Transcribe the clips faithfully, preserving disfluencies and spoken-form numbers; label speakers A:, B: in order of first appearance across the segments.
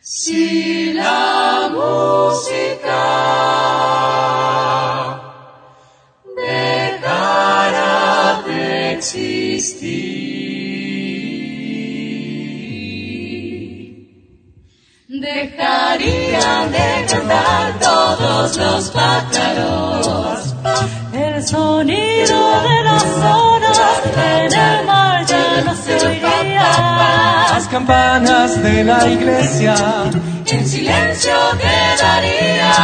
A: Si la música dejara de existir, dejarían de cantar todos los pájaros, el sonido de las olas en el mar ya no se oiría,
B: las campanas de la iglesia
A: en silencio quedarían,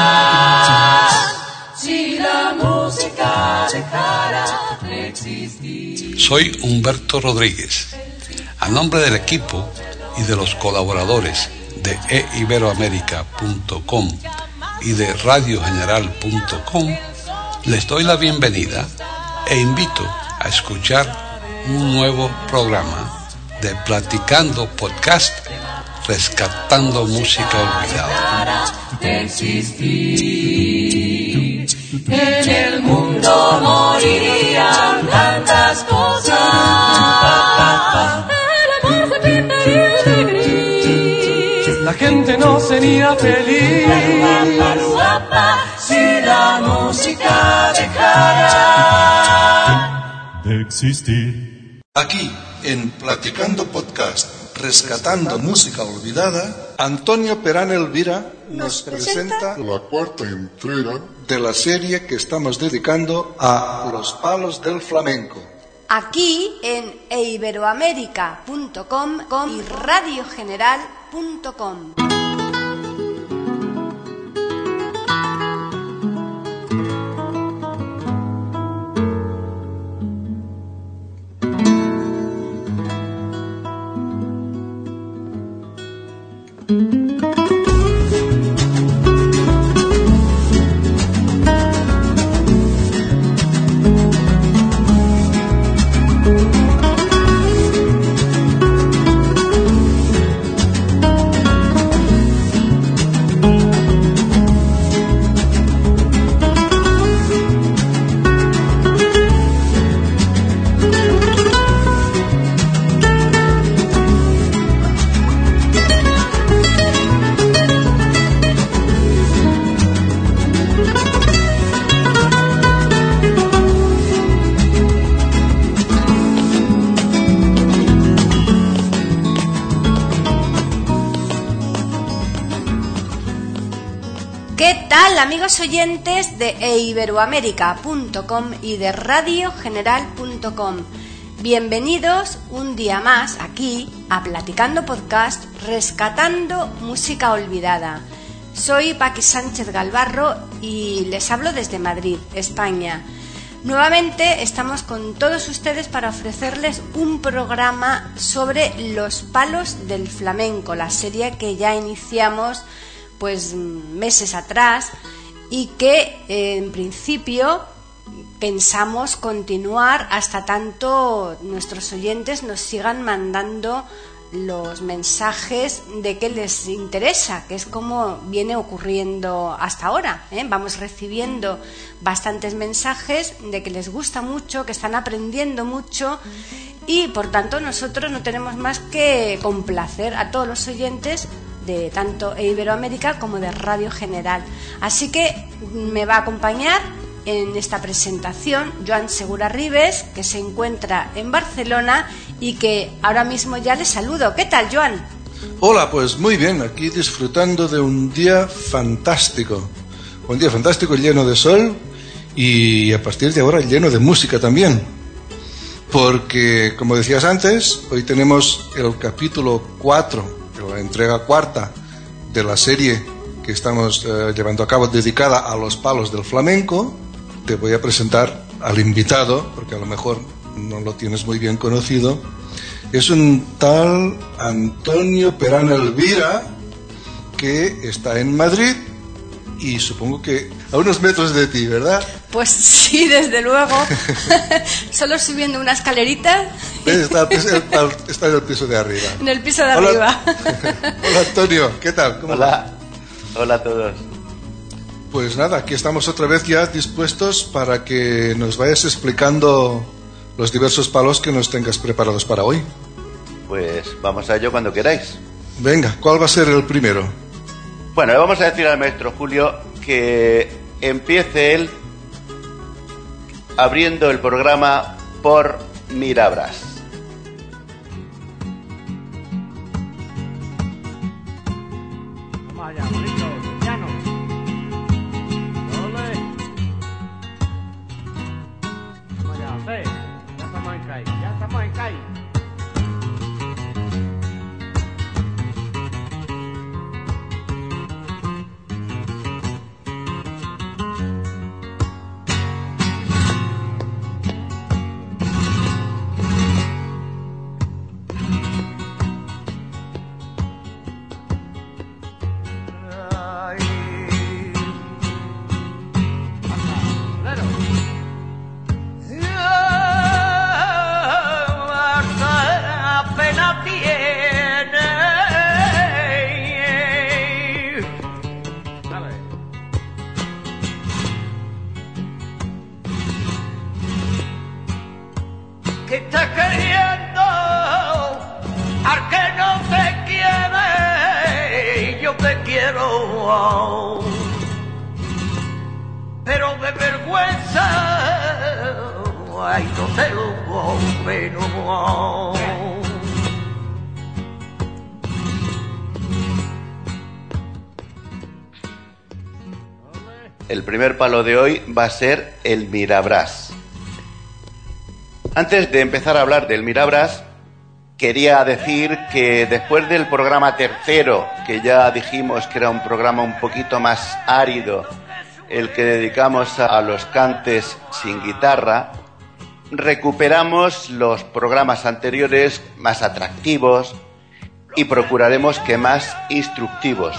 A: si la música dejara de existir.
C: Soy Humberto Rodríguez. A nombre del equipo y de los colaboradores de e iberoamerica punto com y de radio general punto com, les doy la bienvenida e invito a escuchar un nuevo programa de Platicando Podcast, rescatando música olvidada.
A: De existir, en el mundo morirían tantas cosas, el amor se pintaría de gris,
B: la gente no sería feliz
A: si la música dejara
B: de existir.
D: Aquí, en Platicando Podcast, rescatando música olvidada, Antonio Perán Elvira nos presenta
E: la cuarta entrega
D: de la serie que estamos dedicando a los palos del flamenco.
F: Aquí en e iberoamerica punto com y radio general punto com. Amigos oyentes de e iberoamerica punto com y de radio general punto com, bienvenidos un día más aquí a Platicando Podcast, rescatando música olvidada. Soy Paqui Sánchez Galvarro y les hablo desde Madrid, España. Nuevamente estamos con todos ustedes para ofrecerles un programa sobre los palos del flamenco, la serie que ya iniciamos pues meses atrás y que eh, en principio pensamos continuar hasta tanto nuestros oyentes nos sigan mandando los mensajes de que les interesa, que es como viene ocurriendo hasta ahora, ¿eh? Vamos recibiendo bastantes mensajes de que les gusta mucho, que están aprendiendo mucho y por tanto nosotros no tenemos más que complacer a todos los oyentes de tanto e Iberoamérica como de Radio General. Así que me va a acompañar en esta presentación Joan Segura Ribes, que se encuentra en Barcelona y que ahora mismo ya le saludo. ¿Qué tal, Joan?
D: Hola, pues muy bien, aquí disfrutando de un día fantástico. Un día fantástico lleno de sol y a partir de ahora lleno de música también. Porque, como decías antes, hoy tenemos el capítulo cuatro, la entrega cuarta de la serie que estamos eh, llevando a cabo dedicada a los palos del flamenco. Te voy a presentar al invitado, porque a lo mejor no lo tienes muy bien conocido. Es un tal Antonio Perán Elvira, que está en Madrid y supongo que a unos metros de ti, ¿verdad?
F: Pues sí, desde luego. Solo subiendo una escalerita.
D: Está, está en el piso de arriba.
F: En el piso de
D: Hola.
F: arriba.
D: Hola, Antonio, ¿qué tal? ¿Cómo
G: Hola.
D: va?
G: Hola a todos.
D: Pues nada, aquí estamos otra vez ya dispuestos para que nos vayas explicando los diversos palos que nos tengas preparados para hoy.
G: Pues vamos a ello cuando queráis.
D: Venga, ¿cuál va a ser el primero?
G: Bueno, le vamos a decir al maestro Julio que empiece él abriendo el programa por Mirabras.
H: Vamos allá, bonito, llano. Ole. Vamos allá, ve. Ya estamos en CAI, ya estamos en CAI.
I: Que estás queriendo al que no te quiere, y yo te quiero, pero de vergüenza, ay, no tengo menos.
G: El primer palo de hoy va a ser el Mirabras. Antes de empezar a hablar del Mirabras, quería decir que después del programa tercero, que ya dijimos que era un programa un poquito más árido, el que dedicamos a los cantes sin guitarra, recuperamos los programas anteriores más atractivos y procuraremos que más instructivos.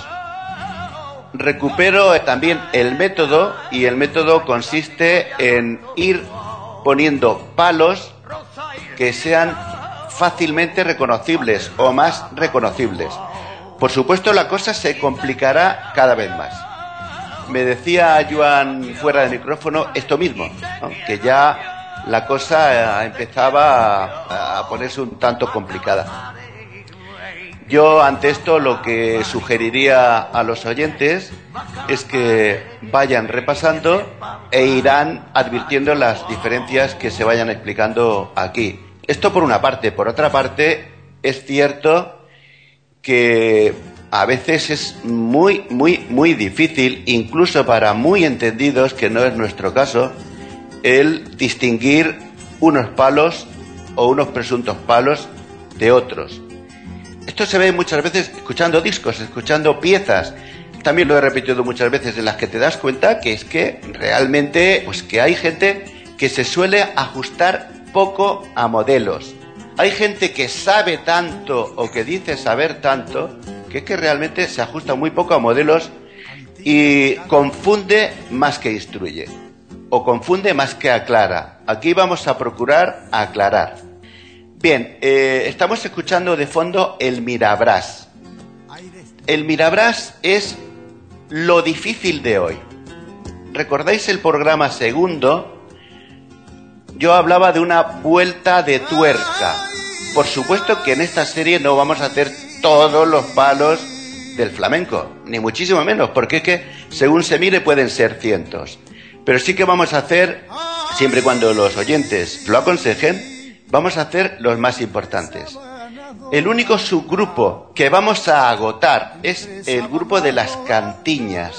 G: Recupero también el método, y el método consiste en ir poniendo palos que sean fácilmente reconocibles o más reconocibles. Por supuesto, la cosa se complicará cada vez más. Me decía Joan fuera del micrófono esto mismo, ¿no? Que ya la cosa empezaba a, a ponerse un tanto complicada. Yo ante esto lo que sugeriría a los oyentes es que vayan repasando e irán advirtiendo las diferencias que se vayan explicando aquí. Esto por una parte. Por otra parte, es cierto que a veces es muy, muy, muy difícil, incluso para muy entendidos, que no es nuestro caso, el distinguir unos palos o unos presuntos palos de otros. Esto se ve muchas veces escuchando discos, escuchando piezas. También lo he repetido muchas veces, en las que te das cuenta que es que realmente, pues que hay gente que se suele ajustar poco a modelos. Hay gente que sabe tanto o que dice saber tanto que es que realmente se ajusta muy poco a modelos y confunde más que instruye, o confunde más que aclara. Aquí vamos a procurar aclarar. Bien, eh, estamos escuchando de fondo el Mirabras. El Mirabras es lo difícil de hoy. ¿Recordáis el programa segundo? Yo hablaba de una vuelta de tuerca. Por supuesto que en esta serie no vamos a hacer todos los palos del flamenco, ni muchísimo menos, porque es que según se mire pueden ser cientos. Pero sí que vamos a hacer, siempre y cuando los oyentes lo aconsejen, vamos a hacer los más importantes. El único subgrupo que vamos a agotar es el grupo de las cantiñas.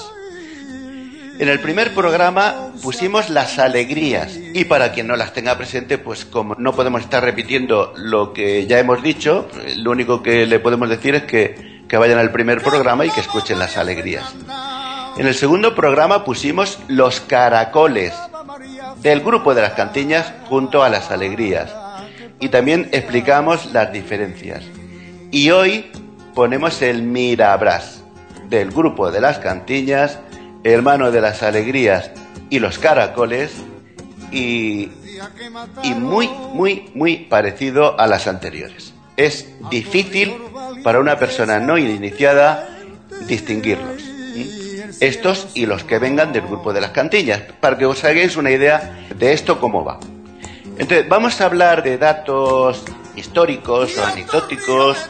G: En el primer programa pusimos las alegrías, y para quien no las tenga presente, pues como no podemos estar repitiendo lo que ya hemos dicho, lo único que le podemos decir es que, que vayan al primer programa y que escuchen las alegrías. En el segundo programa pusimos los caracoles, del grupo de las cantiñas junto a las alegrías. Y también explicamos las diferencias. Y hoy ponemos el Mirabras, del grupo de las cantiñas, hermano de las alegrías y los caracoles, y, y muy, muy, muy parecido a las anteriores. Es difícil para una persona no iniciada distinguirlos. ¿Mm? Estos y los que vengan del grupo de las cantiñas, para que os hagáis una idea de esto cómo va. Entonces, vamos a hablar de datos históricos o anecdóticos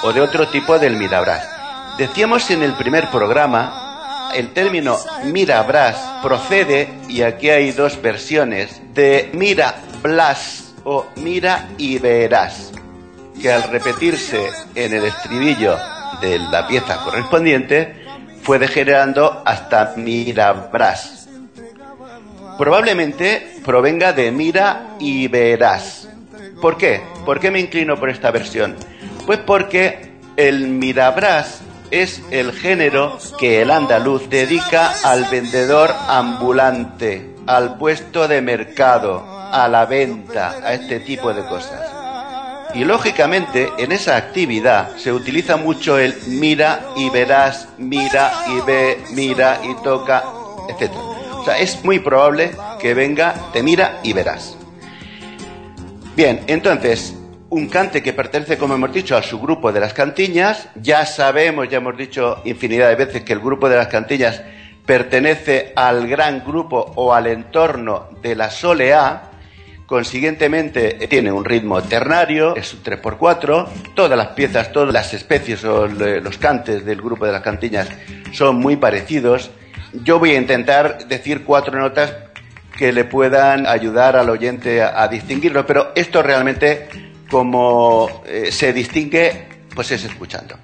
G: o de otro tipo del mirabras. Decíamos en el primer programa, el término mirabras procede, y aquí hay dos versiones, de mira blas o mira y verás, que al repetirse en el estribillo de la pieza correspondiente fue degenerando hasta mirabras. Probablemente provenga de mira y verás. ¿Por qué? ¿Por qué me inclino por esta versión? Pues porque el mirabras es el género que el andaluz dedica al vendedor ambulante, al puesto de mercado, a la venta, a este tipo de cosas. Y lógicamente en esa actividad se utiliza mucho el mira y verás, mira y ve, mira y toca, etcétera. O sea, es muy probable que venga de mira y verás. Bien, entonces, un cante que pertenece, como hemos dicho, al subgrupo de las cantiñas. Ya sabemos, ya hemos dicho infinidad de veces que el grupo de las cantiñas pertenece al gran grupo o al entorno de la soleá. Consiguientemente tiene un ritmo ternario, es un tres por cuatro, todas las piezas, todas las especies o los cantes del grupo de las cantiñas son muy parecidos. Yo voy a intentar decir cuatro notas que le puedan ayudar al oyente a, a distinguirlo, pero esto realmente, como eh, se distingue, pues es escuchando.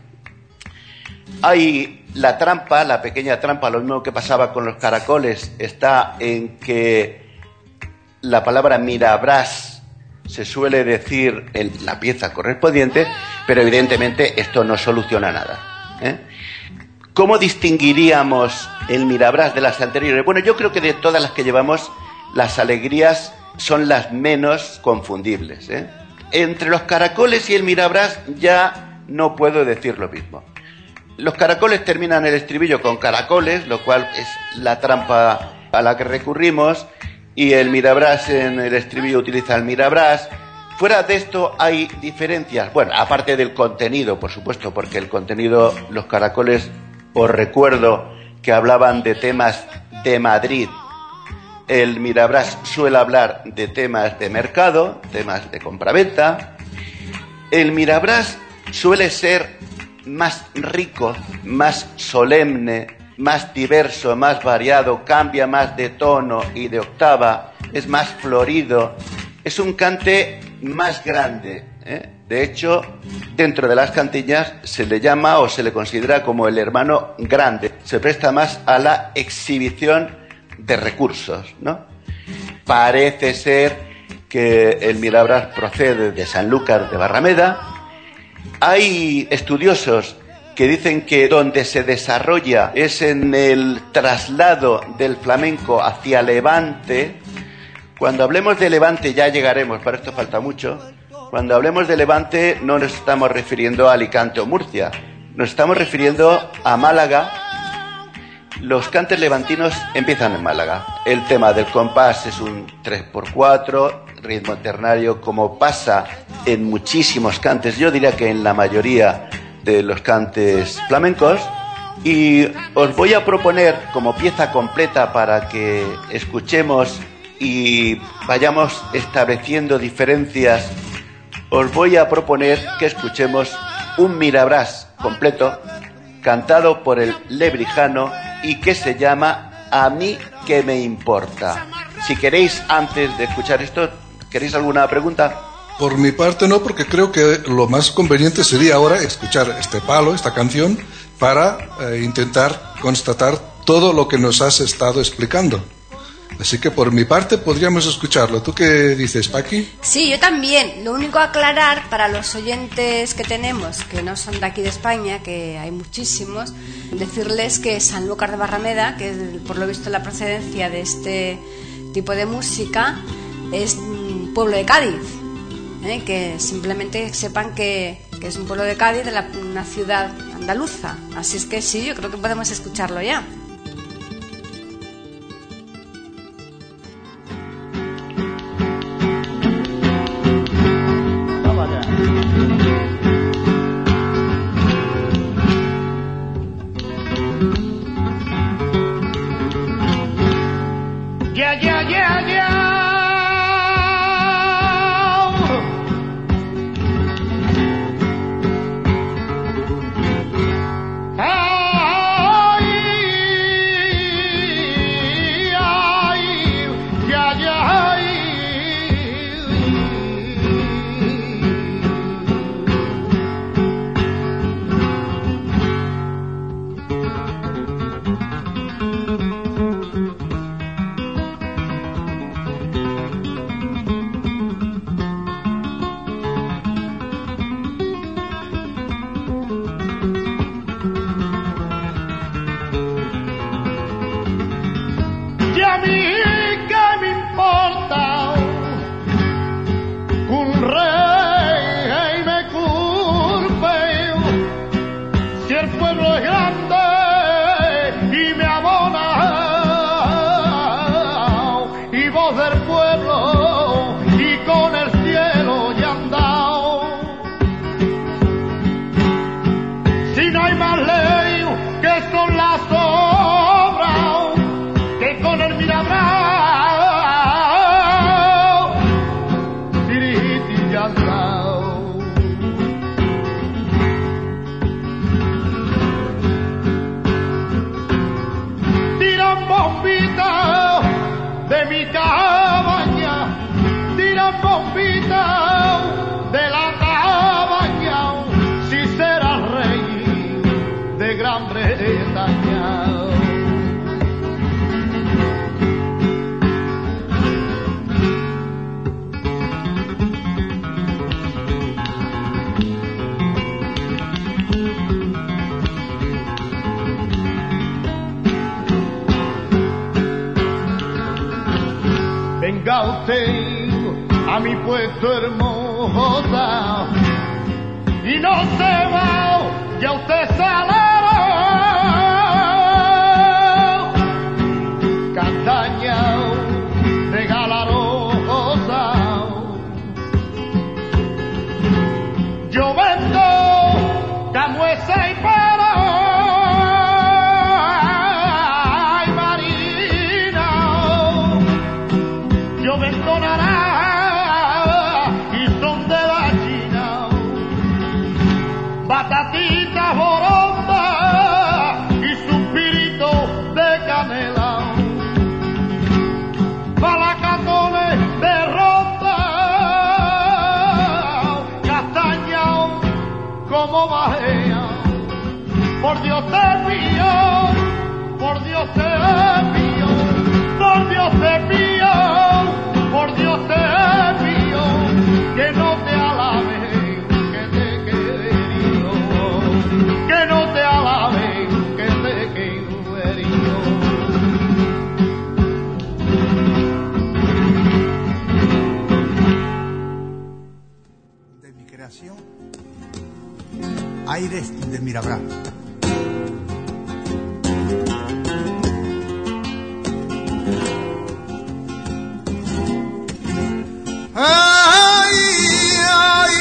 G: Hay la trampa, la pequeña trampa, lo mismo que pasaba con los caracoles, está en que la palabra mirabras se suele decir en la pieza correspondiente, pero evidentemente esto no soluciona nada, ¿eh? ¿Cómo distinguiríamos el mirabras de las anteriores? Bueno, yo creo que de todas las que llevamos, las alegrías son las menos confundibles, ¿eh? Entre los caracoles y el mirabras ya no puedo decir lo mismo. Los caracoles terminan el estribillo con caracoles, lo cual es la trampa a la que recurrimos, y el mirabras en el estribillo utiliza el mirabras. Fuera de esto hay diferencias, bueno, aparte del contenido, por supuesto, porque el contenido, los caracoles, os recuerdo que hablaban de temas de Madrid. El mirabras suele hablar de temas de mercado, temas de compraventa. El mirabras suele ser más rico, más solemne, más diverso, más variado, cambia más de tono y de octava, es más florido, es un cante más grande, ¿eh? De hecho, dentro de las cantiñas se le llama o se le considera como el hermano grande, se presta más a la exhibición de recursos, ¿no? Parece ser que el mirabras procede de Sanlúcar de Barrameda. Hay estudiosos que dicen que donde se desarrolla es en el traslado del flamenco hacia Levante. Cuando hablemos de Levante ya llegaremos, para esto falta mucho. Cuando hablemos de Levante no nos estamos refiriendo a Alicante o Murcia, nos estamos refiriendo a Málaga. Los cantes levantinos empiezan en Málaga. El tema del compás es un tres por cuatro, ritmo ternario, como pasa en muchísimos cantes, yo diría que en la mayoría de los cantes flamencos. Y os voy a proponer como pieza completa para que escuchemos y vayamos estableciendo diferencias, os voy a proponer que escuchemos un mirabras completo cantado por el Lebrijano y que se llama A mí que me importa. Si queréis, antes de escuchar esto, ¿queréis alguna pregunta?
D: Por mi parte no, porque creo que lo más conveniente sería ahora escuchar este palo, esta canción, para eh, intentar constatar todo lo que nos has estado explicando. Así que por mi parte podríamos escucharlo. ¿Tú qué dices, Paqui?
F: Sí, yo también. Lo único a aclarar para los oyentes que tenemos, que no son de aquí de España, que hay muchísimos, decirles que Sanlúcar de Barrameda, que es por lo visto la procedencia de este tipo de música, es un pueblo de Cádiz. ¿eh? Que simplemente sepan que, que es un pueblo de Cádiz, de la, una ciudad andaluza. Así es que sí, yo creo que podemos escucharlo ya.
I: Yeah, yeah, yeah, yeah. a mi puesto hermosa y no se va, ya usted sale. Castaña de Galarosa, yo vendo camuesa y pera, ay Marina, yo vendo naranja y son de la China, batatitas boronda y suspirito de canela. Palacatones de ronda, castaña como bajea. Por Dios te pido, por Dios te pido, por Dios te pido, por Dios te pido, que no te alabe, que te quede herido, que no te alabe, que te quede herido.
J: Aires de Mirabra.
K: Ay, ay,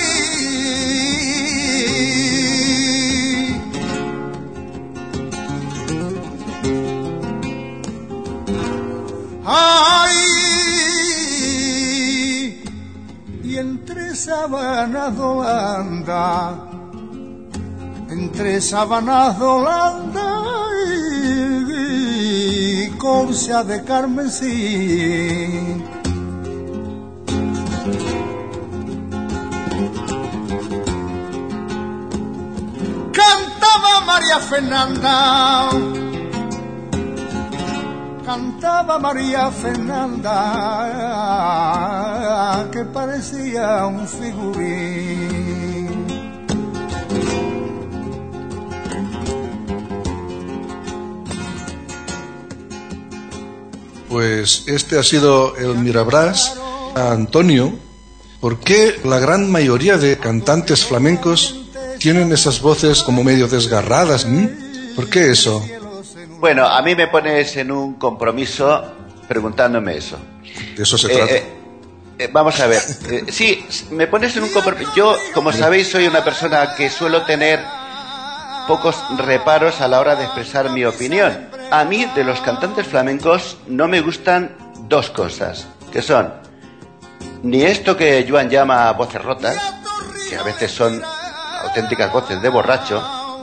K: ay, y entre sabanas de Holanda, entre sabanas de Holanda y, y corcia de carmesí, cantaba María Fernanda, cantaba María Fernanda, que parecía un figurín.
D: Pues este ha sido el Mirabrás. Antonio, ¿por qué la gran mayoría de cantantes flamencos tienen esas voces como medio desgarradas? ¿eh? ¿Por qué eso?
G: Bueno, a mí me pones en un compromiso preguntándome eso.
D: De eso se
G: eh,
D: trata.
G: Eh, eh, vamos a ver. Eh, sí, me pones en un compromiso. Yo, como sabéis, soy una persona que suelo tener pocos reparos a la hora de expresar mi opinión. A mí, de los cantantes flamencos, no me gustan dos cosas, que son ni esto que Joan llama voces rotas, que a veces son auténticas voces de borracho,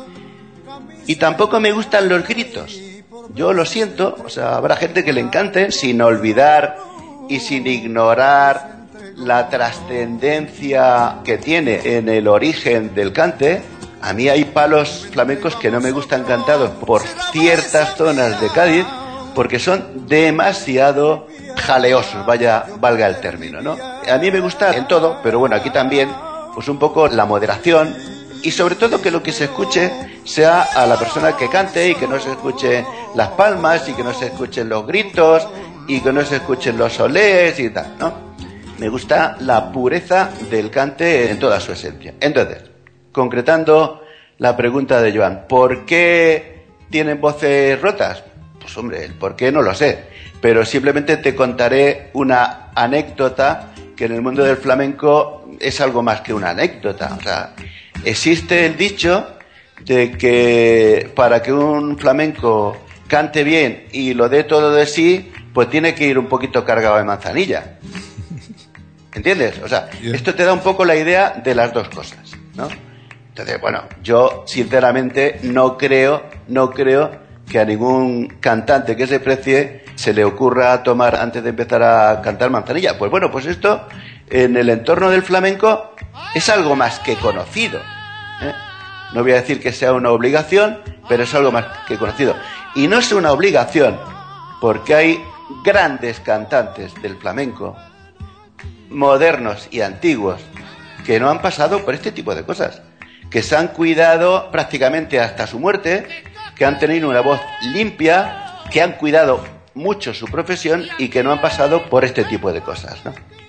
G: y tampoco me gustan los gritos. Yo lo siento, o sea, habrá gente que le encante, sin olvidar y sin ignorar la trascendencia que tiene en el origen del cante. A mí hay palos flamencos que no me gustan cantados por ciertas zonas de Cádiz porque son demasiado jaleosos, vaya, valga el término, ¿no? A mí me gusta en todo, pero bueno, aquí también, pues un poco la moderación y sobre todo que lo que se escuche sea a la persona que cante y que no se escuche las palmas y que no se escuchen los gritos y que no se escuchen los solees y tal, ¿no? Me gusta la pureza del cante en toda su esencia. Entonces, concretando la pregunta de Joan, ¿por qué tienen voces rotas? Pues hombre, el por qué no lo sé, pero simplemente te contaré una anécdota que en el mundo del flamenco es algo más que una anécdota. O sea, existe el dicho de que para que un flamenco cante bien y lo dé todo de sí, pues tiene que ir un poquito cargado de manzanilla. ¿Entiendes? O sea, esto te da un poco la idea de las dos cosas, ¿no? Entonces, bueno, yo sinceramente no creo, no creo que a ningún cantante que se precie se le ocurra tomar antes de empezar a cantar manzanilla. Pues bueno, pues esto en el entorno del flamenco es algo más que conocido, ¿eh? No voy a decir que sea una obligación, pero es algo más que conocido. Y no es una obligación porque hay grandes cantantes del flamenco, modernos y antiguos, que no han pasado por este tipo de cosas, que se han cuidado prácticamente hasta su muerte, que han tenido una voz limpia, que han cuidado mucho su profesión y que no han pasado por este tipo de cosas, ¿no?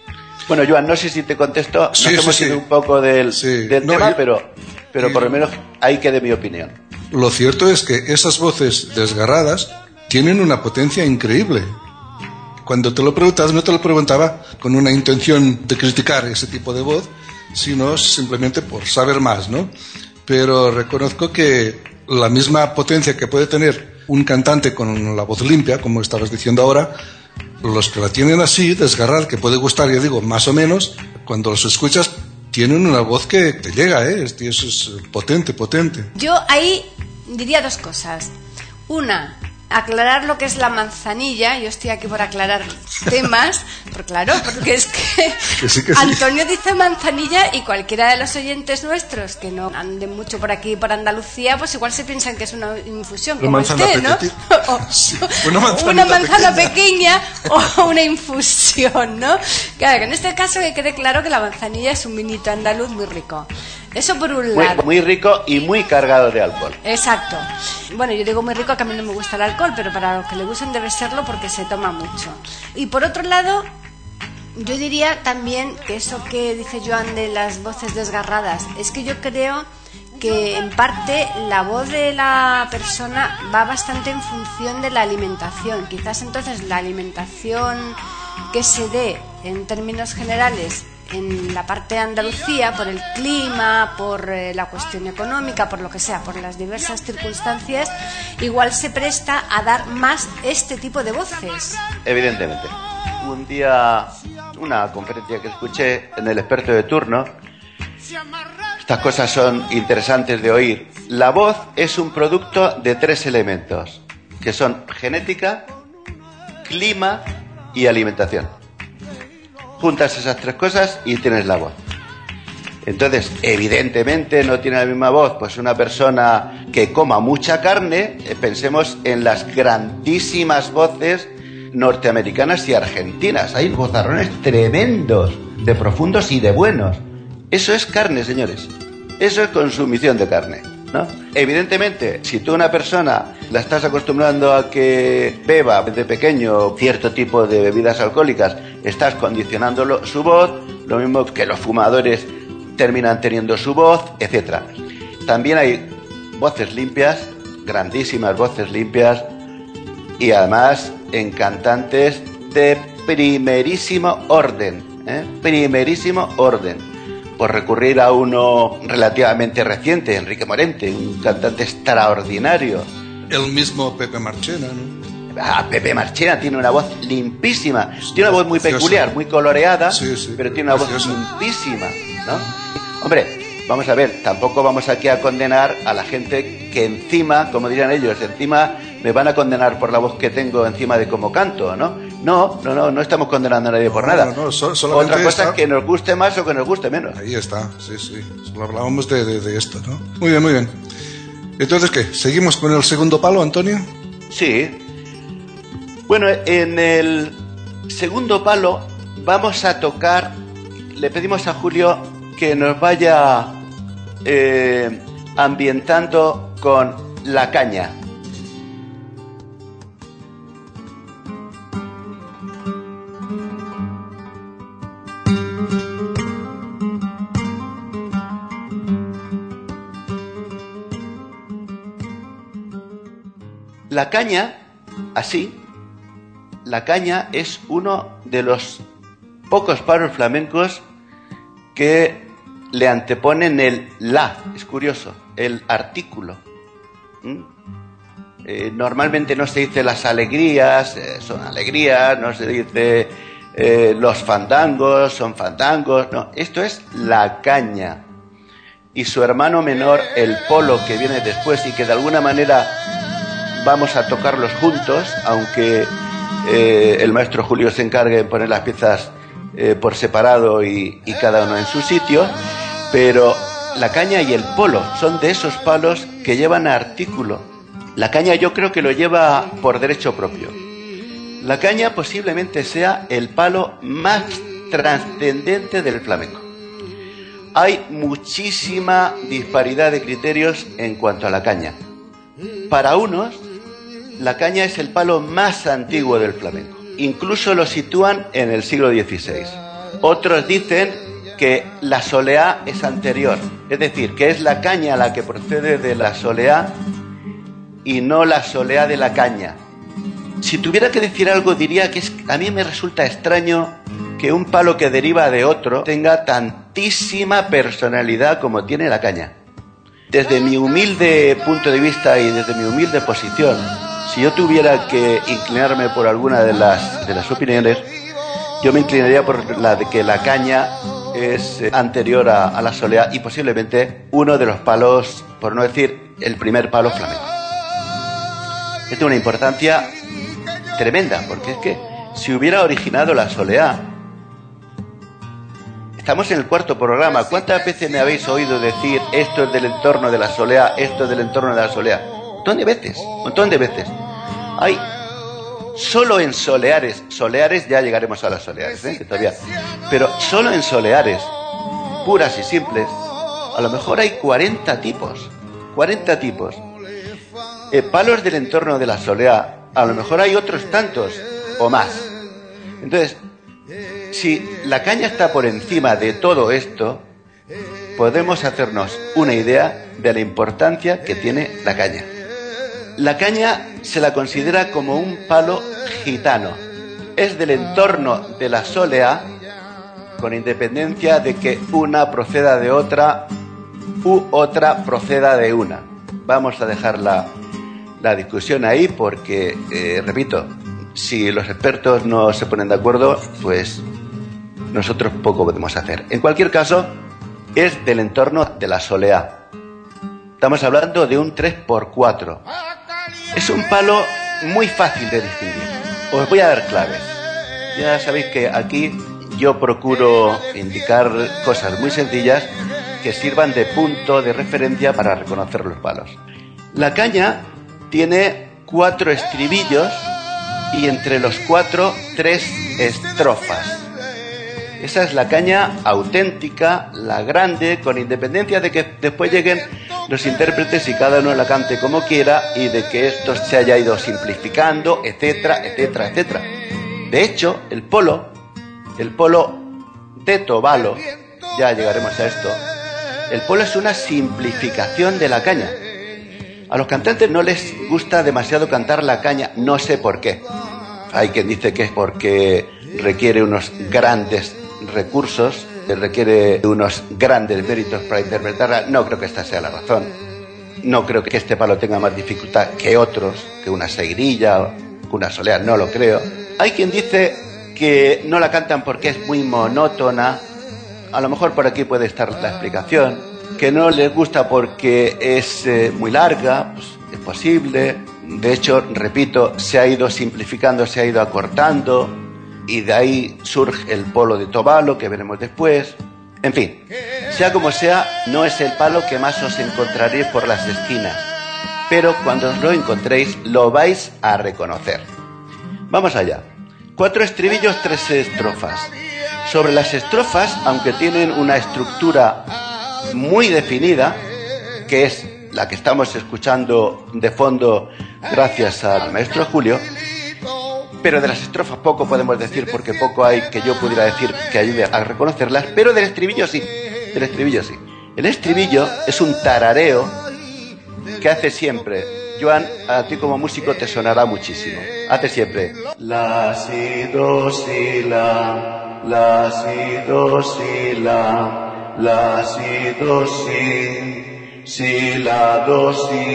G: Bueno, Joan, no sé si te contesto,
D: Sí,
G: nos
D: sí,
G: hemos
D: sí.
G: ido un poco del,
D: Sí.
G: del
D: No,
G: tema,
D: yo-
G: pero, pero
D: y-
G: por lo menos ahí quede mi opinión.
D: Lo cierto es que esas voces desgarradas tienen una potencia increíble. Cuando te lo preguntas, no te lo preguntaba con una intención de criticar ese tipo de voz, sino simplemente por saber más, ¿no? Pero reconozco que la misma potencia que puede tener un cantante con la voz limpia, como estabas diciendo ahora, los que la tienen así, desgarrada, que puede gustar, ya digo, más o menos, cuando los escuchas, tienen una voz que te llega, ¿eh? Es- Eso es potente, potente.
F: Yo ahí diría dos cosas. Una, aclarar lo que es la manzanilla. Yo estoy aquí por aclarar temas, pero claro, porque es que,
D: Que sí, que sí.
F: Antonio dice manzanilla y cualquiera de los oyentes nuestros que no anden mucho por aquí, por Andalucía, pues igual se piensan que es una infusión,
D: Una
F: como
D: manzana
F: usted, ¿no?
D: petit.
F: O-
D: Sí, una manzanita
F: una manzana
D: pequeña.
F: pequeña o una infusión, ¿no? Claro, que en este caso que quede claro que la manzanilla es un vinito andaluz muy rico. Eso por un
G: Muy,
F: lado.
G: muy rico y muy cargado de alcohol.
F: Exacto. Bueno, yo digo muy rico, que a mí no me gusta el alcohol, pero para los que le gustan debe serlo porque se toma mucho. Y por otro lado, yo diría también que eso que dice Joan de las voces desgarradas, es que yo creo que en parte la voz de la persona va bastante en función de la alimentación. Quizás entonces la alimentación que se dé en términos generales en la parte de Andalucía, por el clima, por eh, la cuestión económica, por lo que sea, por las diversas circunstancias, igual se presta a dar más este tipo de voces.
G: Evidentemente. Un día, una conferencia que escuché en el experto de turno, estas cosas son interesantes de oír. La voz es un producto de tres elementos, que son genética, clima y alimentación. Juntas esas tres cosas y tienes la voz. Entonces, evidentemente no tiene la misma voz pues una persona que coma mucha carne. Eh, pensemos en las grandísimas voces norteamericanas y argentinas. Hay vozarrones tremendos, de profundos y de buenos. Eso es carne, señores. Eso es consumición de carne, ¿no? Evidentemente, si tú a una persona la estás acostumbrando a que beba desde pequeño cierto tipo de bebidas alcohólicas, estás condicionando su voz, lo mismo que los fumadores terminan teniendo su voz, etcétera. También hay voces limpias, grandísimas voces limpias, y además en cantantes de primerísimo orden, ¿eh? primerísimo orden. Por recurrir a uno relativamente reciente, Enrique Morente, un cantante extraordinario.
D: El mismo Pepe Marchena, ¿no?
G: Ah, Pepe Marchena tiene una voz limpísima.
D: Es
G: tiene una voz muy
D: preciosa.
G: peculiar, muy coloreada,
D: Sí, sí,
G: pero tiene una voz
D: preciosa.
G: limpísima, ¿no? Hombre, vamos a ver, tampoco vamos aquí a condenar a la gente que encima, como dirían ellos, encima me van a condenar por la voz que tengo encima de cómo canto, ¿no? No, no, no, no estamos condenando a nadie por
D: No,
G: nada.
D: no, no, so- solamente
G: Otra cosa
D: está-
G: es que nos guste más o que nos guste menos.
D: Ahí está, sí, sí. Solo hablábamos de, de, de esto, ¿no? Muy bien, muy bien. Entonces, ¿qué? ¿Seguimos con el segundo palo, Antonio?
G: Sí. Bueno, en el segundo palo vamos a tocar, le pedimos a Julio que nos vaya eh, ambientando con la caña. La caña, así, la caña es uno de los pocos palos flamencos que le anteponen el la, es curioso, el artículo. ¿Mm? Eh, normalmente no se dice las alegrías, eh, son alegrías, no se dice eh, los fandangos, son fandangos, no, esto es la caña. Y su hermano menor, el polo, que viene después y que de alguna manera vamos a tocarlos juntos, aunque eh, el maestro Julio se encargue de poner las piezas eh, por separado y, y cada uno en su sitio, pero la caña y el polo son de esos palos que llevan artículo. La caña yo creo que lo lleva por derecho propio. La caña posiblemente sea el palo más trascendente del flamenco. Hay muchísima disparidad de criterios en cuanto a la caña. Para unos, la caña es el palo más antiguo del flamenco. Incluso lo sitúan en el siglo dieciséis. Otros dicen que la soleá es anterior, es decir, que es la caña la que procede de la soleá y no la soleá de la caña. Si tuviera que decir algo, diría que es, a mí me resulta extraño que un palo que deriva de otro tenga tantísima personalidad como tiene la caña. Desde mi humilde punto de vista y desde mi humilde posición, si yo tuviera que inclinarme por alguna de las, de las opiniones, yo me inclinaría por la de que la caña es anterior a, a la soleá y posiblemente uno de los palos, por no decir el primer palo flamenco. Esto tiene una importancia tremenda, porque es que si hubiera originado la soleá, estamos en el cuarto programa, ¿cuántas veces me habéis oído decir esto es del entorno de la soleá, esto es del entorno de la soleá? Un montón de veces, un montón de veces. Hay solo en soleares, soleares ya llegaremos a las soleares, ¿eh? Que todavía, pero solo en soleares puras y simples, a lo mejor hay cuarenta tipos, cuarenta tipos. Eh, palos del entorno de la soleá, a lo mejor hay otros tantos o más. Entonces, si la caña está por encima de todo esto, podemos hacernos una idea de la importancia que tiene la caña. La caña se la considera como un palo gitano. Es del entorno de la soleá, con independencia de que una proceda de otra u otra proceda de una. Vamos a dejar la, la discusión ahí porque, eh, repito, si los expertos no se ponen de acuerdo, pues nosotros poco podemos hacer. En cualquier caso, es del entorno de la soleá. Estamos hablando de un tres por cuatro. Es un palo muy fácil de distinguir. Os voy a dar claves. Ya sabéis que aquí yo procuro indicar cosas muy sencillas que sirvan de punto de referencia para reconocer los palos. La caña tiene cuatro estribillos y entre los cuatro, tres estrofas. Esa es la caña auténtica, la grande, con independencia de que después lleguen los intérpretes y cada uno la cante como quiera y de que esto se haya ido simplificando, etcétera, etcétera, etcétera. De hecho, el polo, el polo de Tobalo, ya llegaremos a esto, el polo es una simplificación de la caña. A los cantantes no les gusta demasiado cantar la caña, no sé por qué. Hay quien dice que es porque requiere unos grandes recursos, requiere unos grandes méritos para interpretarla. No creo que esta sea la razón. No creo que este palo tenga más dificultad que otros, que una seguirilla, que una soleá, no lo creo. Hay quien dice que no la cantan porque es muy monótona. A lo mejor por aquí puede estar la explicación. Que no les gusta porque es eh, muy larga, pues es posible. De hecho, repito, se ha ido simplificando, se ha ido acortando y de ahí surge el polo de Tobalo, que veremos después. En fin, sea como sea, no es el palo que más os encontraréis por las esquinas, pero cuando os lo encontréis lo vais a reconocer. Vamos allá. Cuatro estribillos, tres estrofas. Sobre las estrofas, aunque tienen una estructura muy definida, que es la que estamos escuchando de fondo gracias al maestro Julio, pero de las estrofas poco podemos decir porque poco hay que yo pudiera decir que ayude a reconocerlas, pero del estribillo sí, del estribillo sí. El estribillo es un tarareo que hace siempre, Joan, a ti como músico te sonará muchísimo, hace siempre la, si, do, si, la, la, si, do, si, la, la, si, do, si, si, la, do,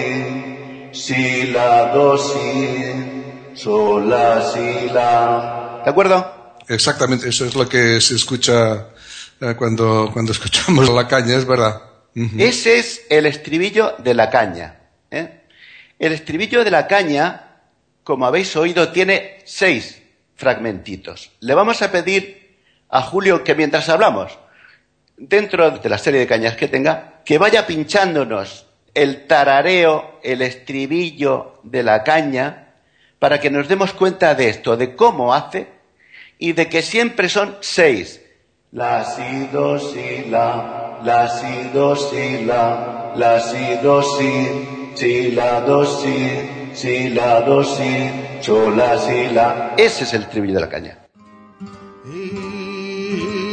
G: si, si, la, do, si, sol, la, si, la. ¿De acuerdo?
D: Exactamente, eso es lo que se escucha eh, cuando, cuando escuchamos la caña, es verdad. Uh-huh.
G: Ese es el estribillo de la caña, ¿eh? El estribillo de la caña, como habéis oído, tiene seis fragmentitos. Le vamos a pedir a Julio que mientras hablamos, dentro de la serie de cañas que tenga, que vaya pinchándonos el tarareo, el estribillo de la caña, para que nos demos cuenta de esto, de cómo hace y de que siempre son seis. La, si, do, si, la, la, si, do, si, la, la, si, do, si, si, la, do, si, si, la, do, si, sol, la, si, la. Ese es el estribillo de la caña.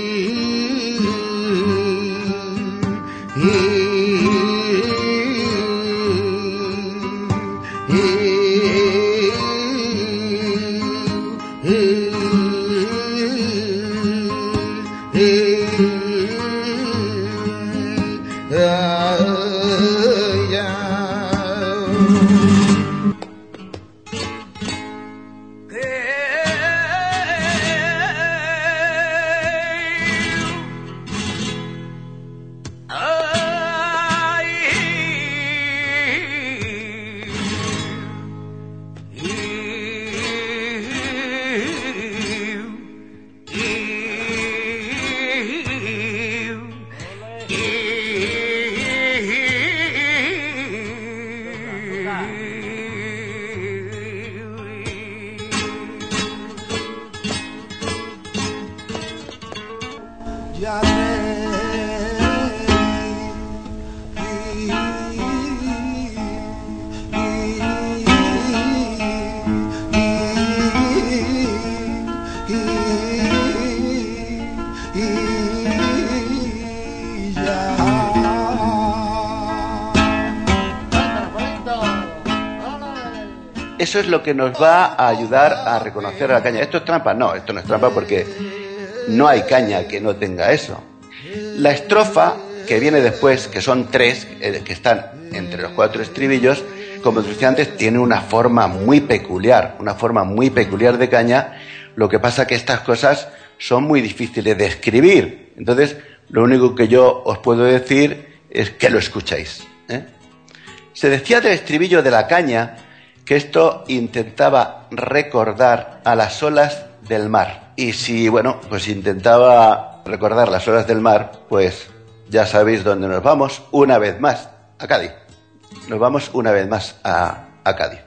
G: Eso es lo que nos va a ayudar a reconocer a la caña. ¿Esto es trampa? No, esto no es trampa porque no hay caña que no tenga eso. La estrofa que viene después, que son tres, eh, que están entre los cuatro estribillos, como decía antes, tiene una forma muy peculiar, una forma muy peculiar de caña. Lo que pasa que estas cosas son muy difíciles de escribir. Entonces, lo único que yo os puedo decir es que lo escuchéis, ¿eh? Se decía del estribillo de la caña que esto intentaba recordar a las olas del mar. Y si, bueno, pues intentaba recordar las olas del mar, pues ya sabéis dónde nos vamos una vez más, a Cádiz. Nos vamos una vez más a, a Cádiz.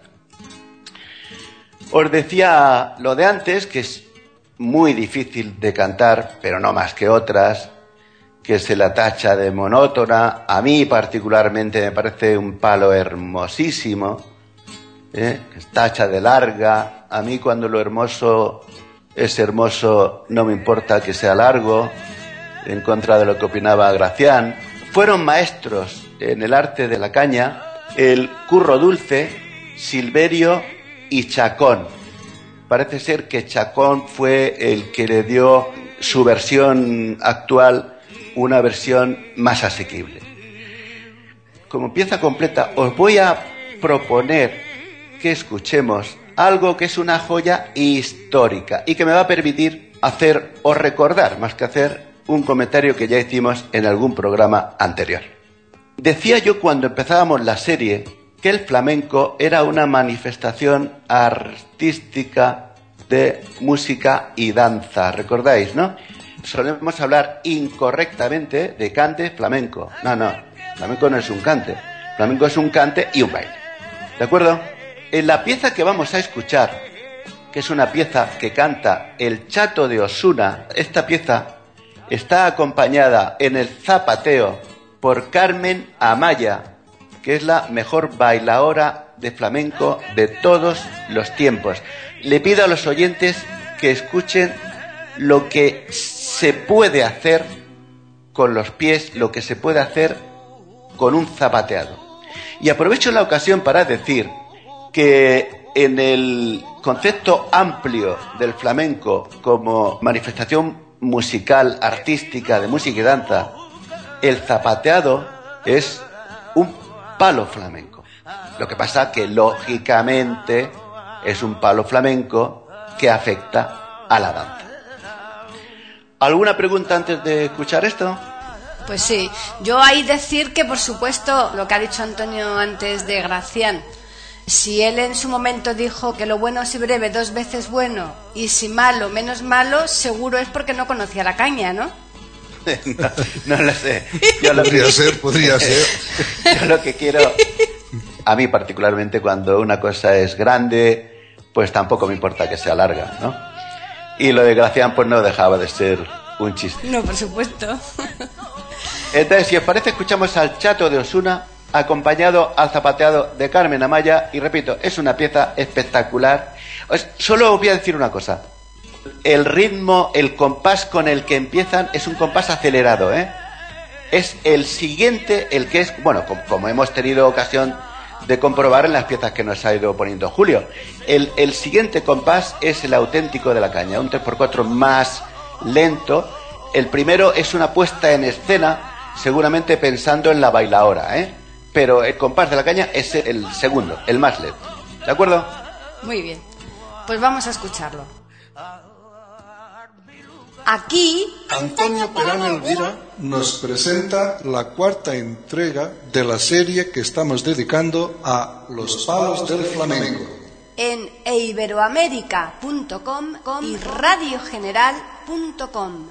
G: Os decía lo de antes, que es muy difícil de cantar, pero no más que otras, que se la tacha de monótona. A mí particularmente me parece un palo hermosísimo, ¿eh? Tacha de larga. A mí cuando lo hermoso es hermoso no me importa que sea largo, en contra de lo que opinaba Gracián. Fueron maestros en el arte de la caña el Curro Dulce, Silverio y Chacón. Parece ser que Chacón fue el que le dio su versión actual, una versión más asequible. Como pieza completa os voy a proponer que escuchemos algo que es una joya histórica y que me va a permitir hacer o recordar, más que hacer, un comentario que ya hicimos en algún programa anterior. Decía yo cuando empezábamos la serie que el flamenco era una manifestación artística de música y danza, ¿recordáis, no? Solemos hablar incorrectamente de cante flamenco. No, no, flamenco no es un cante, flamenco es un cante y un baile, ¿de acuerdo? En la pieza que vamos a escuchar, que es una pieza que canta el Chato de Osuna, esta pieza está acompañada en el zapateo por Carmen Amaya, que es la mejor bailaora de flamenco de todos los tiempos. Le pido a los oyentes que escuchen lo que se puede hacer con los pies, lo que se puede hacer con un zapateado. Y aprovecho la ocasión para decir que en el concepto amplio del flamenco como manifestación musical, artística, de música y danza, el zapateado es un palo flamenco. Lo que pasa que lógicamente es un palo flamenco que afecta a la danza. ¿Alguna pregunta antes de escuchar esto?
F: Pues sí, yo ahí decir que por supuesto lo que ha dicho Antonio antes de Gracián, si él en su momento dijo que lo bueno si breve dos veces bueno y si malo menos malo, seguro es porque no conocía la caña, ¿no?
G: no, no lo sé. Yo lo
D: podría
G: que...
D: ser, podría ser.
G: Yo lo que quiero, a mí particularmente cuando una cosa es grande, pues tampoco me importa que sea larga, ¿no? Y lo de Gracián pues no dejaba de ser un chiste.
F: No, por supuesto.
G: Entonces, si os parece, escuchamos al Chato de Osuna acompañado al zapateado de Carmen Amaya, y repito, es una pieza espectacular. Solo os voy a decir una cosa: el ritmo, el compás con el que empiezan es un compás acelerado, ¿eh? es el siguiente, el que es, bueno, como, como hemos tenido ocasión de comprobar en las piezas que nos ha ido poniendo Julio. El, el siguiente compás es el auténtico de la caña, un tres por cuatro más lento. El primero es una puesta en escena, seguramente pensando en la bailaora, ¿eh? Pero el compás de la caña es el segundo, el más lento. ¿De acuerdo?
F: Muy bien. Pues vamos a escucharlo. Aquí
D: Antonio Perán Elvira nos presenta la cuarta entrega de la serie que estamos dedicando a los palos del flamenco.
F: En eiberoamerica punto com y radio general punto com.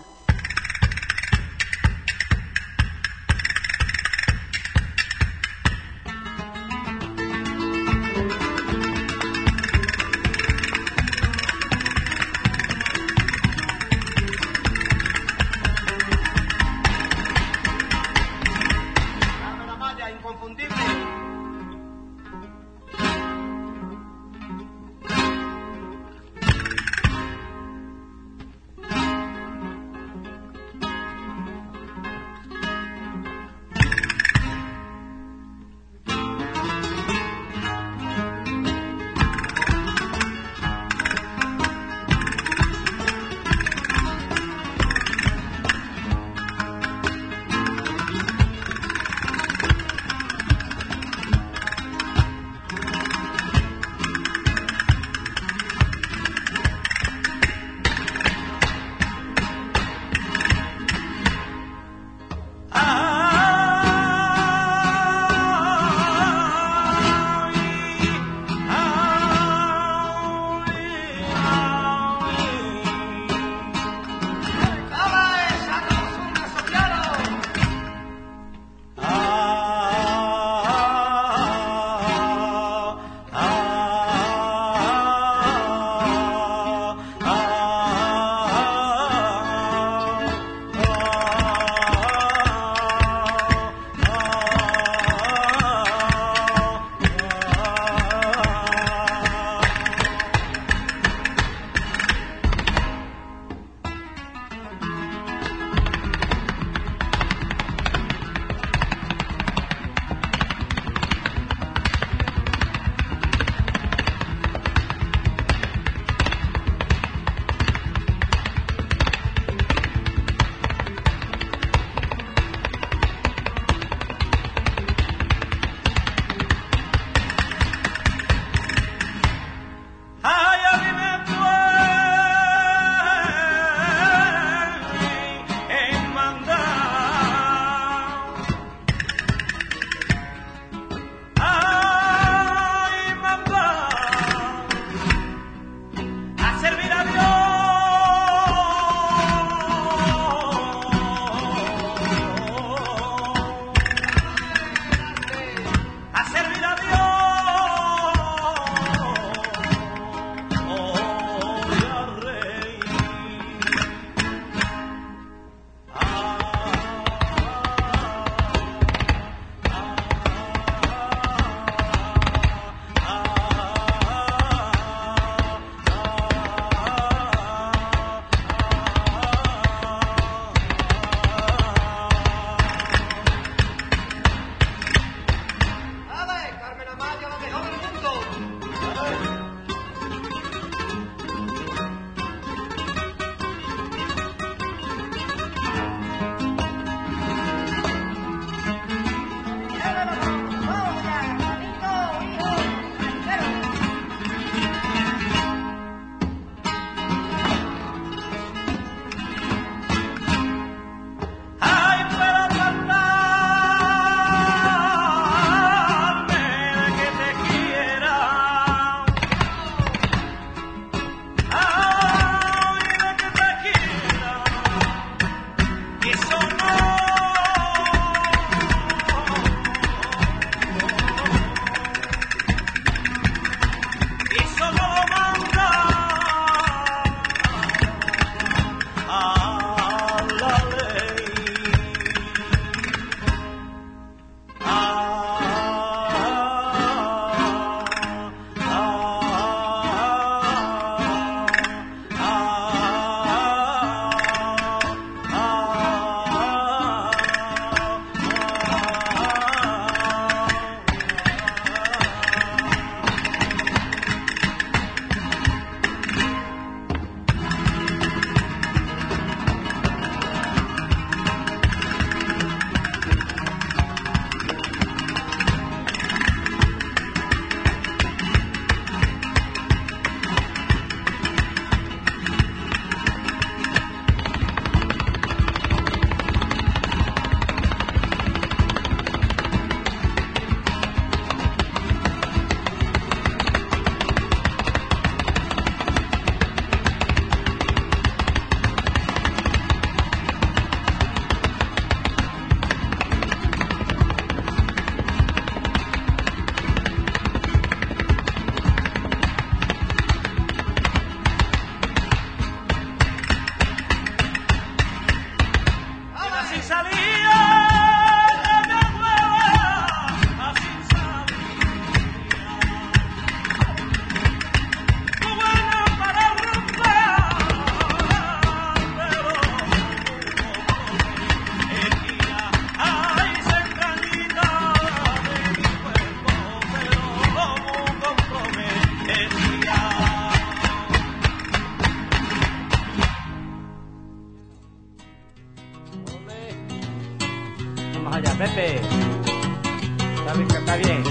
H: música, está bien.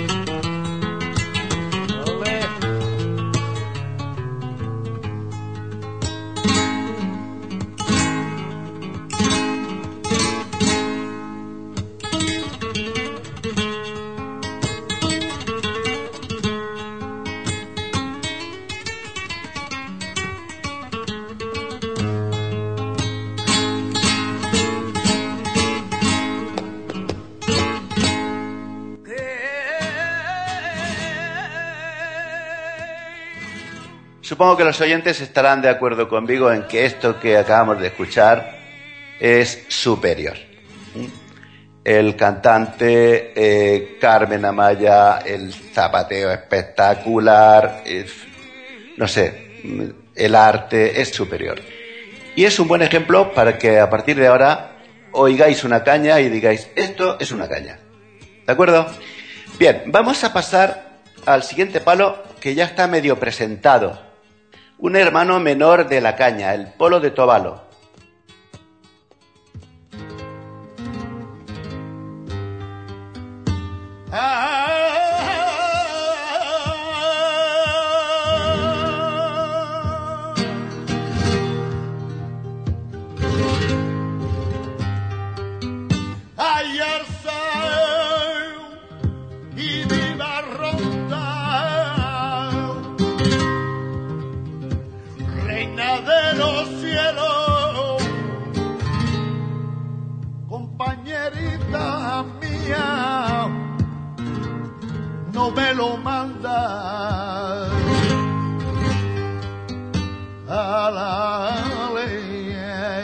H: Ole.
G: Supongo que los oyentes estarán de acuerdo conmigo en que esto que acabamos de escuchar es superior. El cantante eh, Carmen Amaya, el zapateo espectacular, eh, no sé, el arte es superior. Y es un buen ejemplo para que a partir de ahora oigáis una caña y digáis, esto es una caña. ¿De acuerdo? Bien, vamos a pasar al siguiente palo que ya está medio presentado. Un hermano menor de la caña, el polo de Tobalo.
I: No me lo manda a la ley.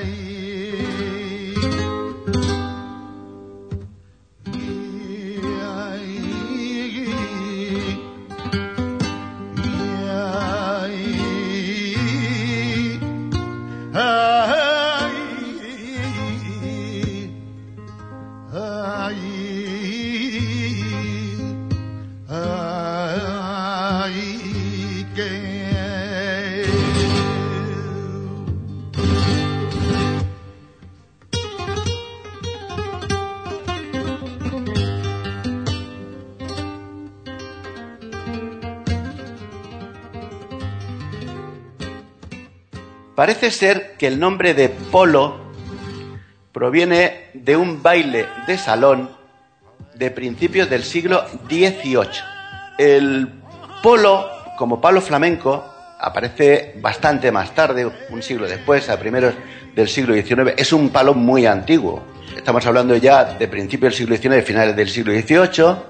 I: Parece ser que el nombre de polo proviene de un baile de salón de principios del siglo dieciocho. El polo, como palo flamenco, aparece bastante más tarde, un siglo después, a primeros del siglo diecinueve. Es un palo muy antiguo. Estamos hablando ya de principios del siglo diecinueve, finales del siglo dieciocho.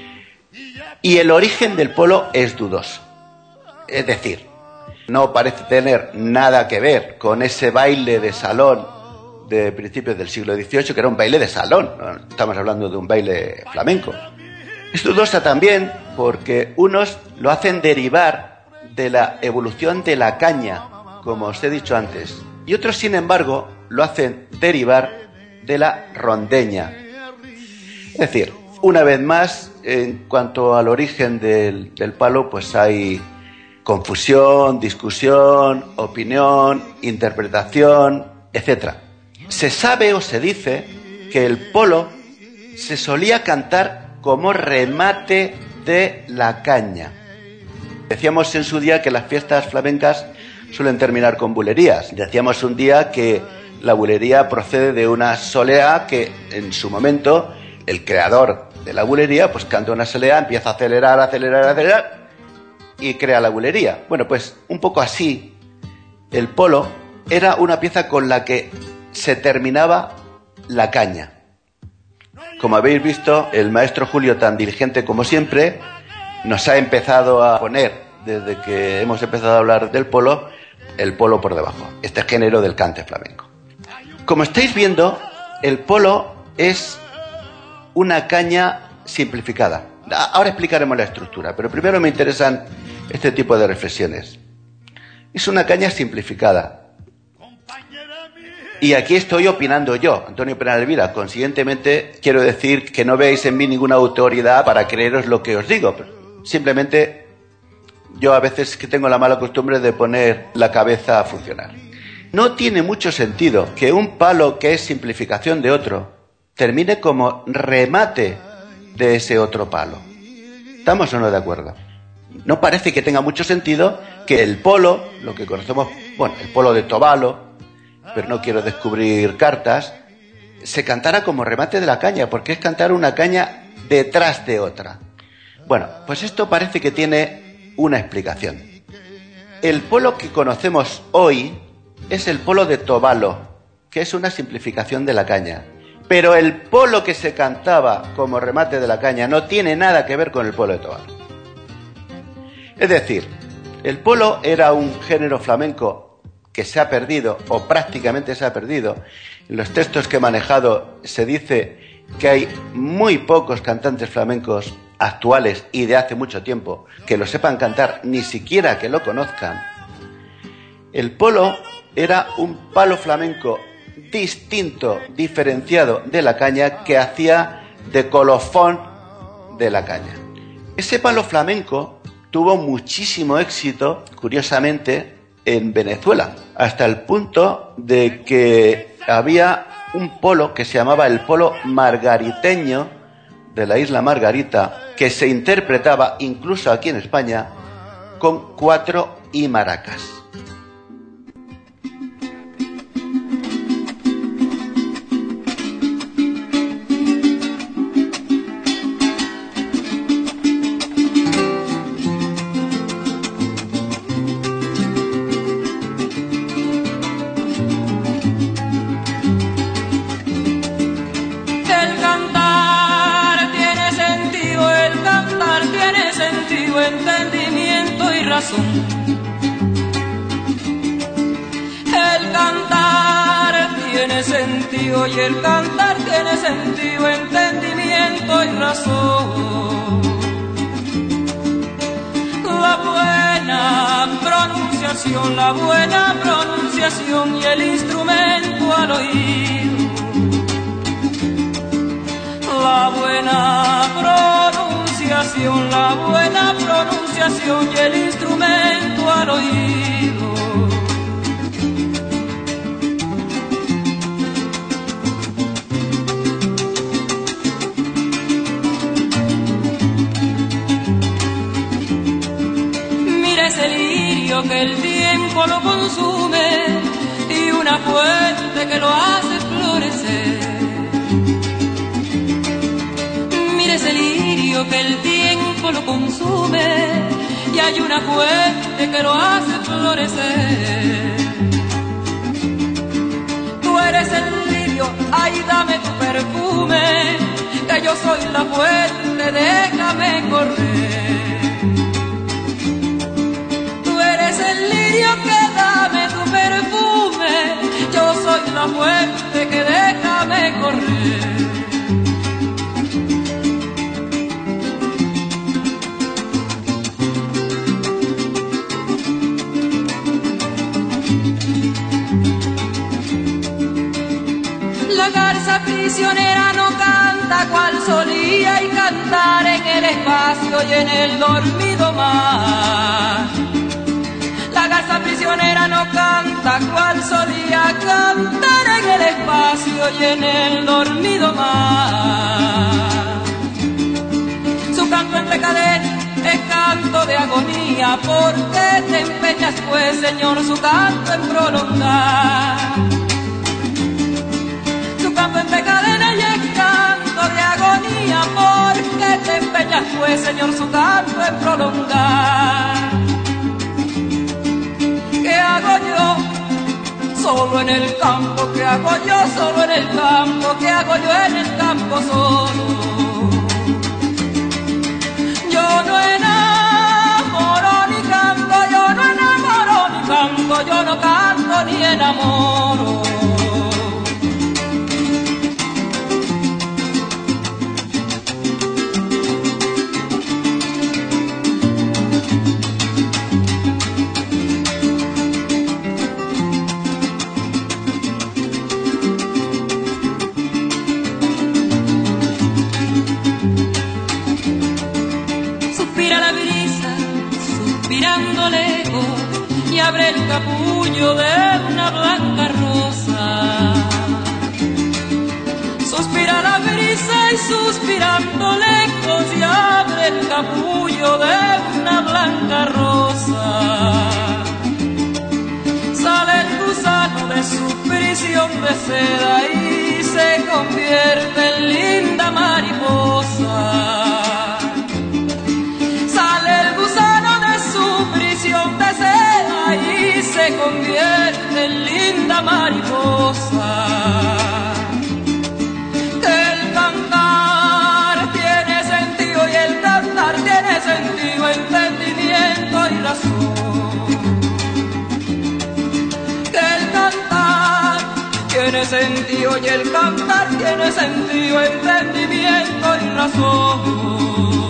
I: Y el origen del polo es dudoso. Es decir, no parece tener nada que ver con ese baile de salón de principios del siglo dieciocho, que era un baile de salón, no estamos hablando de un baile flamenco. Es dudosa también porque unos lo hacen derivar de la evolución de la caña, como os he dicho antes, y otros, sin embargo, lo hacen derivar de la rondeña. Es decir, una vez más, en cuanto al origen del, del palo, pues hay confusión, discusión, opinión, interpretación, etcétera. Se sabe o se dice que el polo se solía cantar como remate de la caña. Decíamos en su día que las fiestas flamencas suelen terminar con bulerías. Decíamos un día que la bulería procede de una solea que en su momento el creador de la bulería pues canta una solea, empieza a acelerar, acelerar, acelerar y crea la bulería. Bueno, pues un poco así, el polo era una pieza con la que se terminaba la caña. Como habéis visto, el maestro Julio, tan diligente como siempre, nos ha empezado a poner, desde que hemos empezado a hablar del polo, el polo por debajo, este género del cante flamenco. Como estáis viendo, el polo es una caña simplificada. Ahora explicaremos la estructura, pero primero me interesan este tipo de reflexiones. Es una caña simplificada. Y aquí estoy opinando yo, Antonio Pena Elvira. Consiguientemente, quiero decir que no veáis en mí ninguna autoridad para creeros lo que os digo. Simplemente, yo a veces que tengo la mala costumbre de poner la cabeza a funcionar. No tiene mucho sentido que un palo que es simplificación de otro termine como remate
G: de ese otro palo. ¿Estamos o no de acuerdo? No parece que tenga mucho sentido que el polo, lo que conocemos, bueno, el polo de Tobalo, pero no quiero descubrir cartas, se cantara como remate de la caña, porque es cantar una caña detrás de otra. Bueno, pues esto parece que tiene una explicación. El polo que conocemos hoy es el polo de Tobalo, que es una simplificación de la caña. Pero el polo que se cantaba como remate de la caña no tiene nada que ver con el polo de Tobalo. Es decir, el polo era un género flamenco que se ha perdido, o prácticamente se ha perdido. En los textos que he manejado se dice que hay muy pocos cantantes flamencos actuales y de hace mucho tiempo que lo sepan cantar, ni siquiera que lo conozcan. El polo era un palo flamenco distinto, diferenciado de la caña, que hacía de colofón de la caña. Ese palo flamenco tuvo muchísimo éxito, curiosamente, en Venezuela, hasta el punto de que había un polo que se llamaba el polo margariteño de la isla Margarita, que se interpretaba incluso aquí en España con cuatro y maracas.
L: El cantar tiene sentido y el cantar tiene sentido, entendimiento y razón. La buena pronunciación, la buena pronunciación y el instrumento al oído. La buena pronunciación, la buena pronunciación y el instrumento al oído. Mira ese lirio que el tiempo lo consume y una fuente que lo hace florecer. Mira ese lirio que el tiempo lo consume y hay una fuente que lo hace florecer. Tú eres el lirio, ay dame tu perfume, que yo soy la fuente, déjame correr. Tú eres el lirio que dame tu perfume, yo soy la fuente que déjame correr. La garza prisionera no canta cual solía y cantar en el espacio y en el dormido mar. La garza prisionera no canta cual solía cantar en el espacio y en el dormido mar. Su canto entre cadenas es canto de agonía, porque te empeñas pues, Señor, su canto en prolongar. Canto entre cadenas y es canto de agonía, porque te empeñas pues, Señor, su canto en prolongar. ¿Qué hago yo solo en el campo? ¿Qué hago yo solo en el campo? ¿Qué hago yo en el campo solo? Yo no enamoro ni canto, yo no enamoro ni canto, yo no canto ni enamoro. Y abre el capullo de una blanca rosa. Suspira la brisa brisa y suspirando lejos y abre el capullo de una blanca rosa. Sale el gusano de su prisión de seda y se convierte en linda mariposa. Sale el gusano de su prisión de seda y se convierte en linda mariposa. El cantar tiene sentido y el cantar tiene sentido, entendimiento y razón. El cantar tiene sentido y el cantar tiene sentido, entendimiento y razón.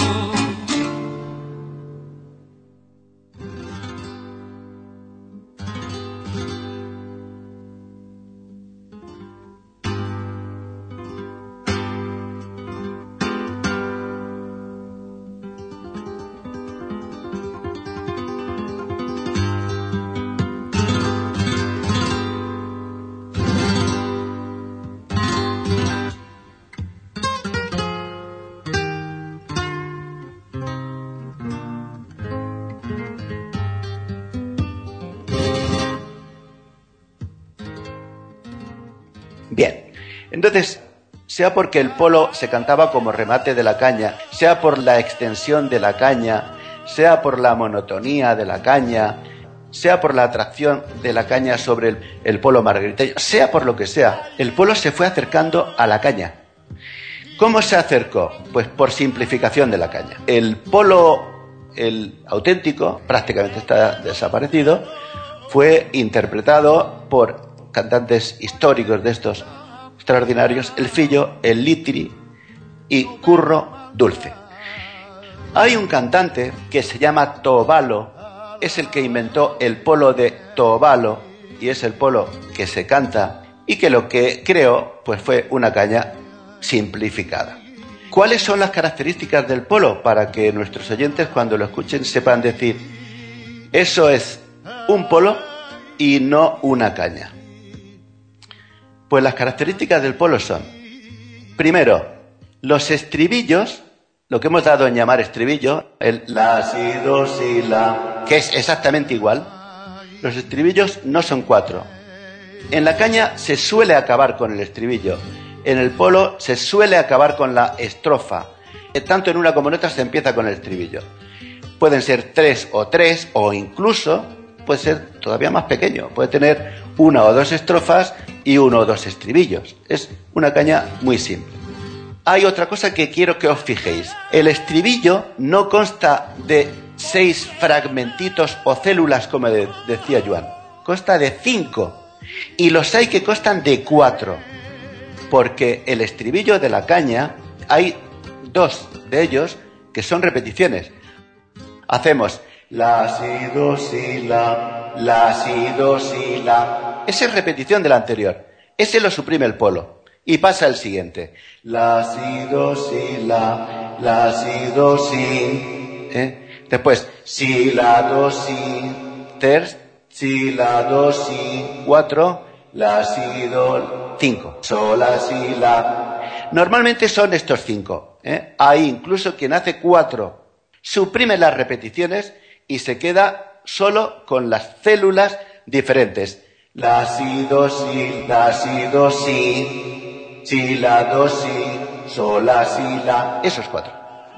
G: Bien, entonces, sea porque el polo se cantaba como remate de la caña, sea por la extensión de la caña, sea por la monotonía de la caña, sea por la atracción de la caña sobre el, el polo margariteño, sea por lo que sea, el polo se fue acercando a la caña. ¿Cómo se acercó? Pues por simplificación de la caña. El polo, el auténtico, prácticamente está desaparecido, fue interpretado por cantantes históricos de estos extraordinarios, el Fillo, el Litri y Curro Dulce. Hay un cantante que se llama Tobalo, es el que inventó el polo de Tobalo y es el polo que se canta y que lo que creó pues fue una caña simplificada. ¿Cuáles son las características del polo? Para que nuestros oyentes cuando lo escuchen sepan decir, eso es un polo y no una caña. Pues las características del polo son, primero, los estribillos, lo que hemos dado en llamar estribillo, el la, si, do, si, la, que es exactamente igual. Los estribillos no son cuatro. En la caña se suele acabar con el estribillo, en el polo se suele acabar con la estrofa. Tanto en una como en otra se empieza con el estribillo. Pueden ser tres o tres, o incluso puede ser todavía más pequeño, puede tener una o dos estrofas y uno o dos estribillos. Es una caña muy simple. Hay otra cosa que quiero que os fijéis. El estribillo no consta de seis fragmentitos o células, como de, decía Joan. Consta de cinco. Y los hay que constan de cuatro. Porque el estribillo de la caña, hay dos de ellos que son repeticiones. Hacemos la, si, do, si, la, la, si, do, si, la. Esa es repetición de la anterior. Ese lo suprime el polo. Y pasa el siguiente. La, si, do, si, la, la, si, do, si. ¿Eh? Después, si, la, do, si. Terц, si, la, do, si. Cuatro, la, si, do, cinco. Sol, la, si, la. Normalmente son estos cinco. ¿Eh? Hay incluso quien hace cuatro. Suprime las repeticiones y se queda solo con las células diferentes. La, si, do, si, la, si, do, si, si, la, do, si, sol, la, si, la. Esos cuatro.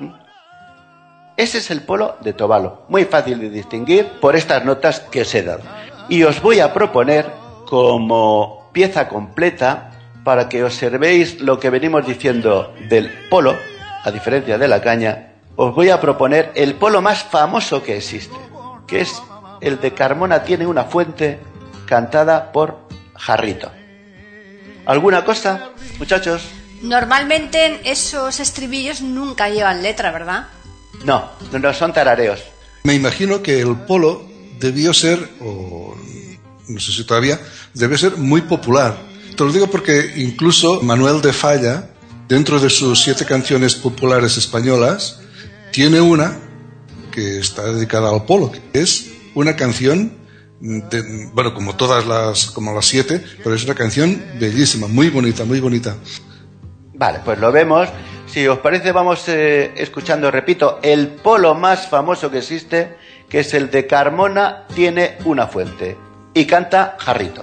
G: Ese es el polo de Tobalo. Muy fácil de distinguir por estas notas que os he dado. Y os voy a proponer como pieza completa para que observéis lo que venimos diciendo del polo, a diferencia de la caña. Os voy a proponer el polo más famoso que existe, que es el de Carmona tiene una fuente, cantada por Jarrito. ¿Alguna cosa, muchachos?
F: Normalmente esos estribillos nunca llevan letra, ¿verdad?
G: No, no son tarareos.
D: Me imagino que el polo debió ser, o no sé si todavía, debió ser muy popular. Te lo digo porque incluso Manuel de Falla, dentro de sus siete canciones populares españolas, tiene una que está dedicada al polo, que es una canción, de, bueno, como todas las, como las siete, pero es una canción bellísima, muy bonita, muy bonita.
G: Vale, pues lo vemos. Si os parece, vamos eh, escuchando, repito, el polo más famoso que existe, que es el de Carmona tiene una fuente. Y canta Jarrito.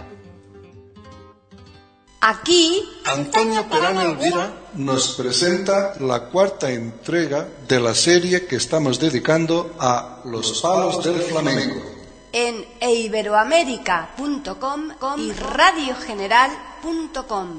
F: Aquí,
D: Antonio Perán Elvira nos presenta la cuarta entrega de la serie que estamos dedicando a los palos del flamenco.
F: En eiberoamerica punto com y radio general punto com.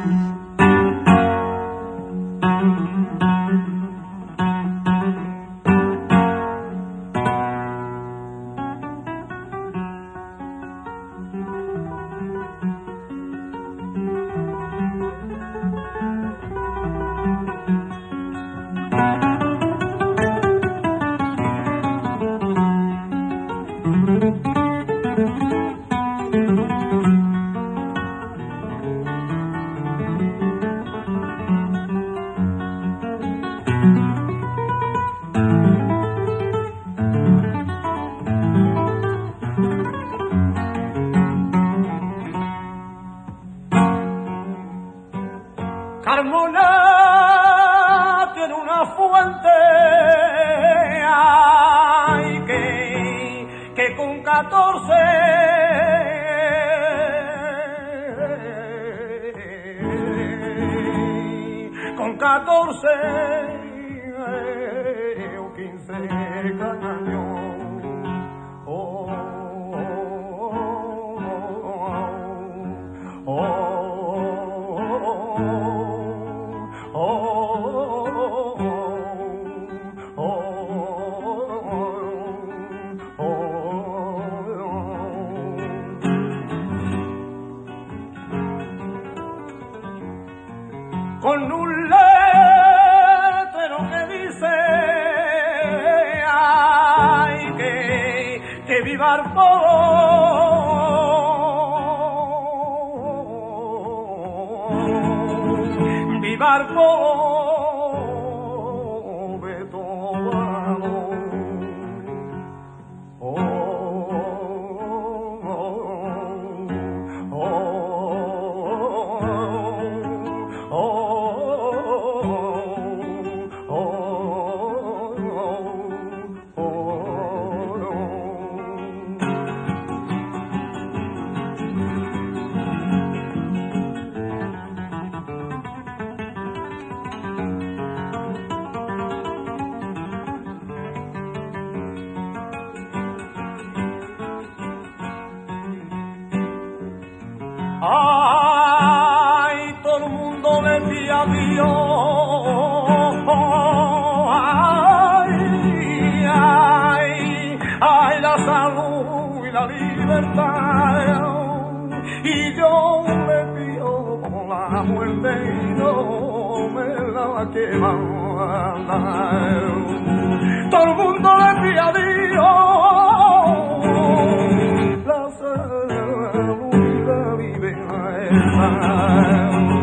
I: Carmona tiene una fuente, ay, que, que con catorce con catorce o quince cañones. Oh, oh, oh. Con un letrero que dice, ay, que, que viva el pueblo, viva el pueblo de todo. Oh, oh, ay, todo el mundo decía adiós, ay, ay, ay, la salud y la libertad, y yo le pido la muerte y no me la quiero dar. Todo el mundo decía adiós, la salud y la libertad.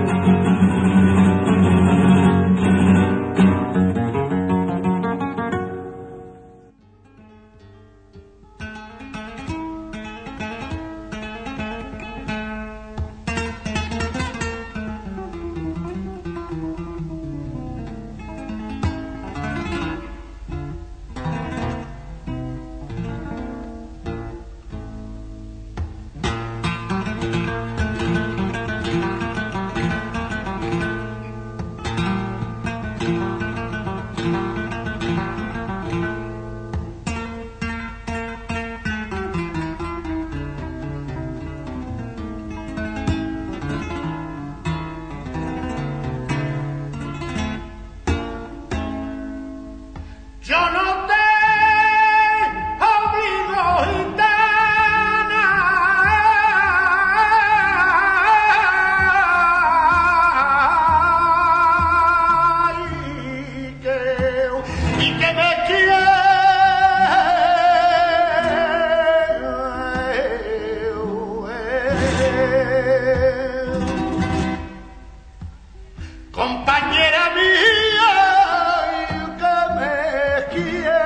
I: Yo no te obligo, gitana, y que, y que me quieres, compañera mía, que me quieres.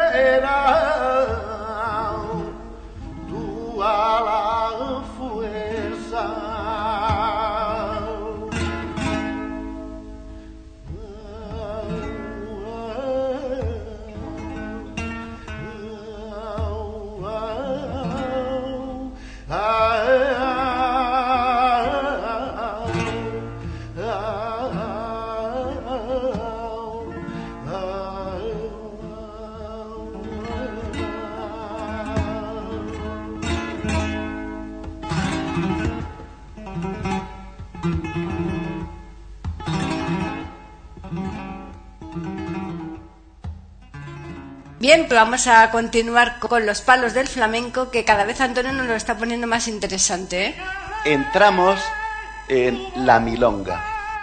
F: Bien, pues vamos a continuar con los palos del flamenco, que cada vez Antonio nos lo está poniendo más interesante, ¿eh?
G: Entramos en la milonga.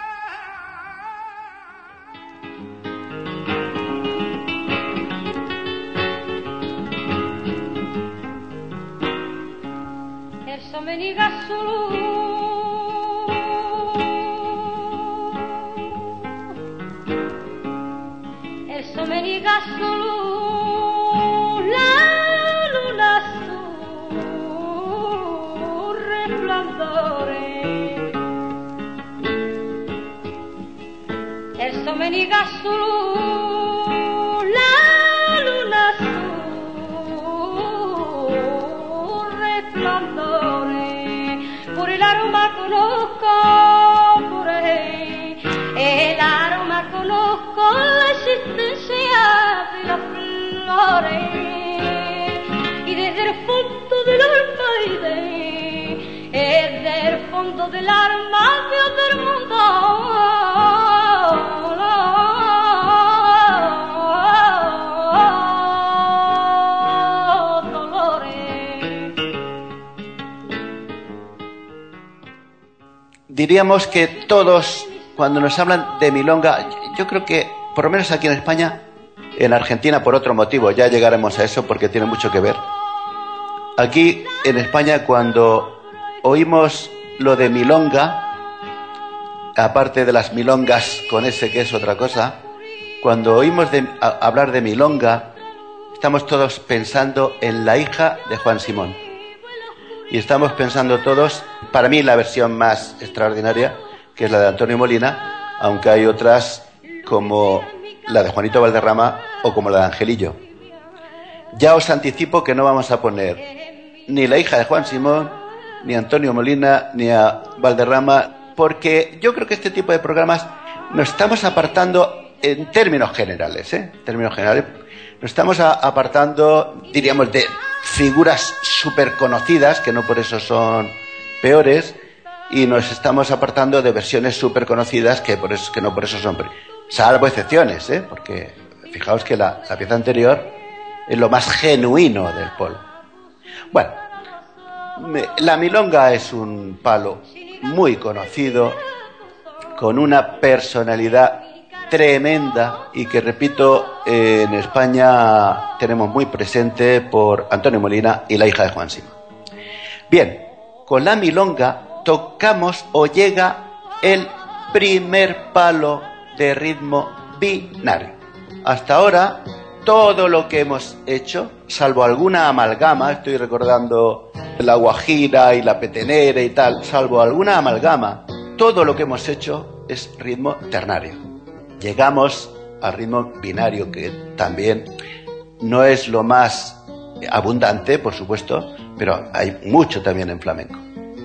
A: Eso me diga solo. Eso me diga solo la luna su resplandore. Eso me diga solo la luna su resplandore. Por el aroma conozco, por el, el aroma conozco la existencia de las flores, y desde el fondo del alma y de, desde el fondo del alma Dios del mundo
G: Diríamos que todos, cuando nos hablan de milonga, yo creo que, por lo menos aquí en España, en Argentina por otro motivo, ya llegaremos a eso porque tiene mucho que ver. Aquí en España, cuando oímos lo de milonga, aparte de las milongas con ese que es otra cosa, cuando oímos de, a, hablar de milonga, estamos todos pensando en la hija de Juan Simón. Y estamos pensando todos, para mí la versión más extraordinaria, que es la de Antonio Molina, aunque hay otras como la de Juanito Valderrama o como la de Angelillo. Ya os anticipo que no vamos a poner ni la hija de Juan Simón, ni a Antonio Molina, ni a Valderrama, porque yo creo que este tipo de programas nos estamos apartando en términos generales, ¿eh? En términos generales, nos estamos a, apartando, diríamos, de figuras súper conocidas, que no por eso son peores, y nos estamos apartando de versiones súper conocidas que, por eso, que no por eso son peores. Salvo excepciones, ¿eh? Porque fijaos que la, la pieza anterior es lo más genuino del polo. Bueno, me, la milonga es un palo muy conocido, con una personalidad tremenda y que, repito, eh, en España tenemos muy presente por Antonio Molina y la hija de Juan Simón. Bien, con la milonga tocamos o llega el primer palo de ritmo binario. Hasta ahora, todo lo que hemos hecho, salvo alguna amalgama, estoy recordando la guajira y la petenera y tal, salvo alguna amalgama, todo lo que hemos hecho es ritmo ternario. Llegamos al ritmo binario, que también no es lo más abundante, por supuesto, pero hay mucho también en flamenco.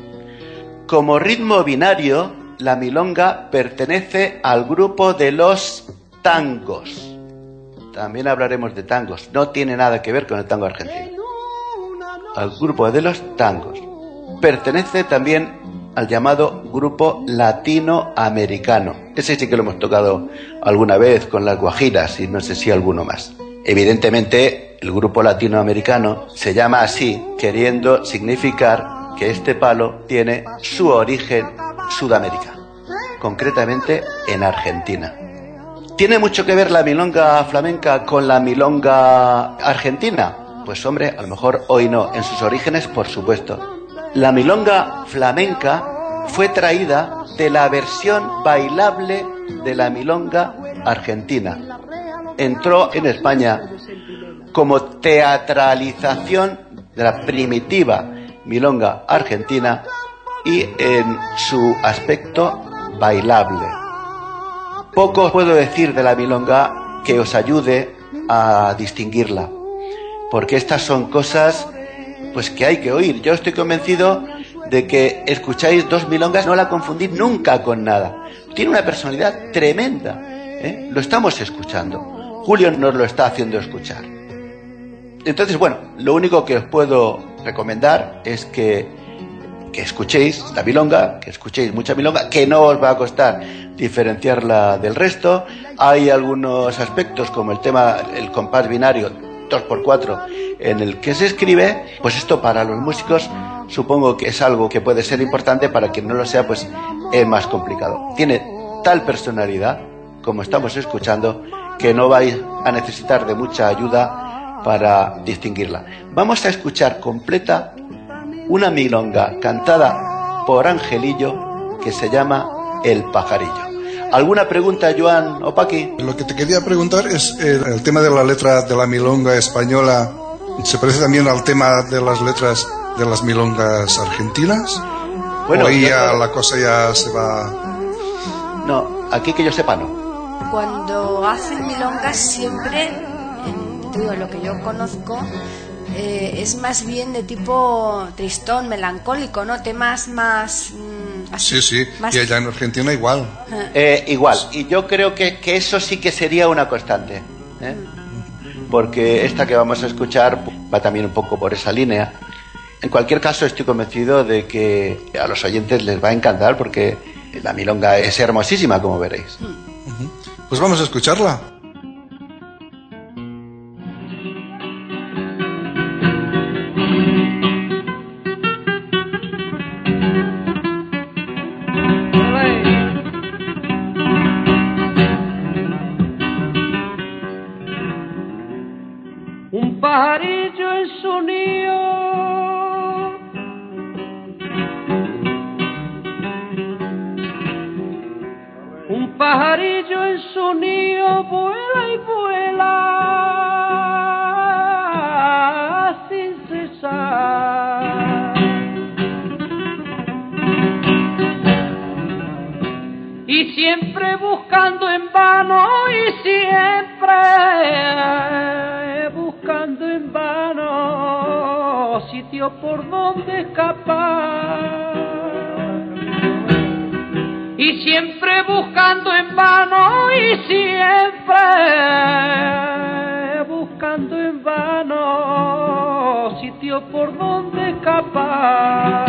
G: Como ritmo binario, la milonga pertenece al grupo de los tangos. También hablaremos de tangos, no tiene nada que ver con el tango argentino. Al grupo de los tangos. Pertenece también al llamado grupo latinoamericano. Ese sí que lo hemos tocado alguna vez con las guajiras y no sé si alguno más. Evidentemente, el grupo latinoamericano se llama así, queriendo significar que este palo tiene su origen Sudamérica, concretamente en Argentina. ¿Tiene mucho que ver la milonga flamenca con la milonga argentina? Pues hombre, a lo mejor hoy no. En sus orígenes, por supuesto. La milonga flamenca fue traída de la versión bailable de la milonga argentina. Entró en España como teatralización de la primitiva milonga argentina y en su aspecto bailable. Poco os puedo decir de la milonga que os ayude a distinguirla, porque estas son cosas pues que hay que oír. Yo estoy convencido de que escucháis dos milongas, no la confundís nunca con nada. Tiene una personalidad tremenda, ¿eh? Lo estamos escuchando. Julio nos lo está haciendo escuchar. Entonces, bueno, lo único que os puedo recomendar es que que escuchéis esta milonga, que escuchéis mucha milonga, que no os va a costar diferenciarla del resto. Hay algunos aspectos como el tema, el compás binario dos por cuatro en el que se escribe, pues esto para los músicos supongo que es algo que puede ser importante, para quien no lo sea pues es más complicado. Tiene tal personalidad, como estamos escuchando, que no vais a necesitar de mucha ayuda para distinguirla. Vamos a escuchar completa una milonga cantada por Angelillo que se llama El Pajarillo. ¿Alguna pregunta, Joan o Paqui?
D: Lo que te quería preguntar es eh, el tema de la letra de la milonga española. ¿Se parece también al tema de las letras de las milongas argentinas? Bueno, ¿o ahí ya la cosa ya se va...?
G: No, aquí que yo sepa no.
F: Cuando hacen milongas siempre, en, digo, lo que yo conozco, eh, es más bien de tipo tristón, melancólico, ¿no? Temas más... Mm, así,
D: sí, sí,
F: más...
D: y allá en Argentina igual.
G: Eh, igual, y yo creo que, que eso sí que sería una constante, ¿eh? Porque esta que vamos a escuchar va también un poco por esa línea. En cualquier caso, estoy convencido de que a los oyentes les va a encantar, porque la milonga es hermosísima, como veréis.
D: Pues vamos a escucharla.
L: Un pajarillo en su nido, un pajarillo en su nido vuela y vuela sin cesar, y siempre buscando en vano, y siempre buscando en vano sitio por donde escapar, y siempre buscando en vano, y siempre buscando en vano sitio por donde escapar.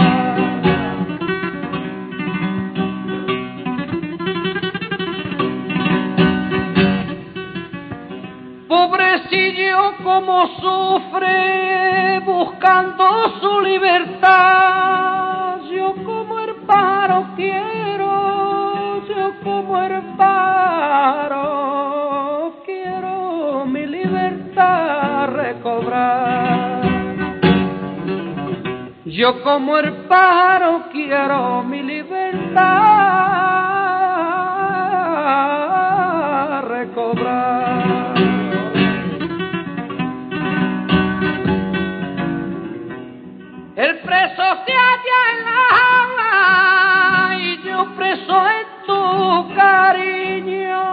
L: Pobrecillo como sufre buscando su libertad, yo como el pájaro quiero, yo como el pájaro quiero mi libertad recobrar, yo como el pájaro quiero mi libertad recobrar. El preso se halla en la jaula y yo preso en tu cariño.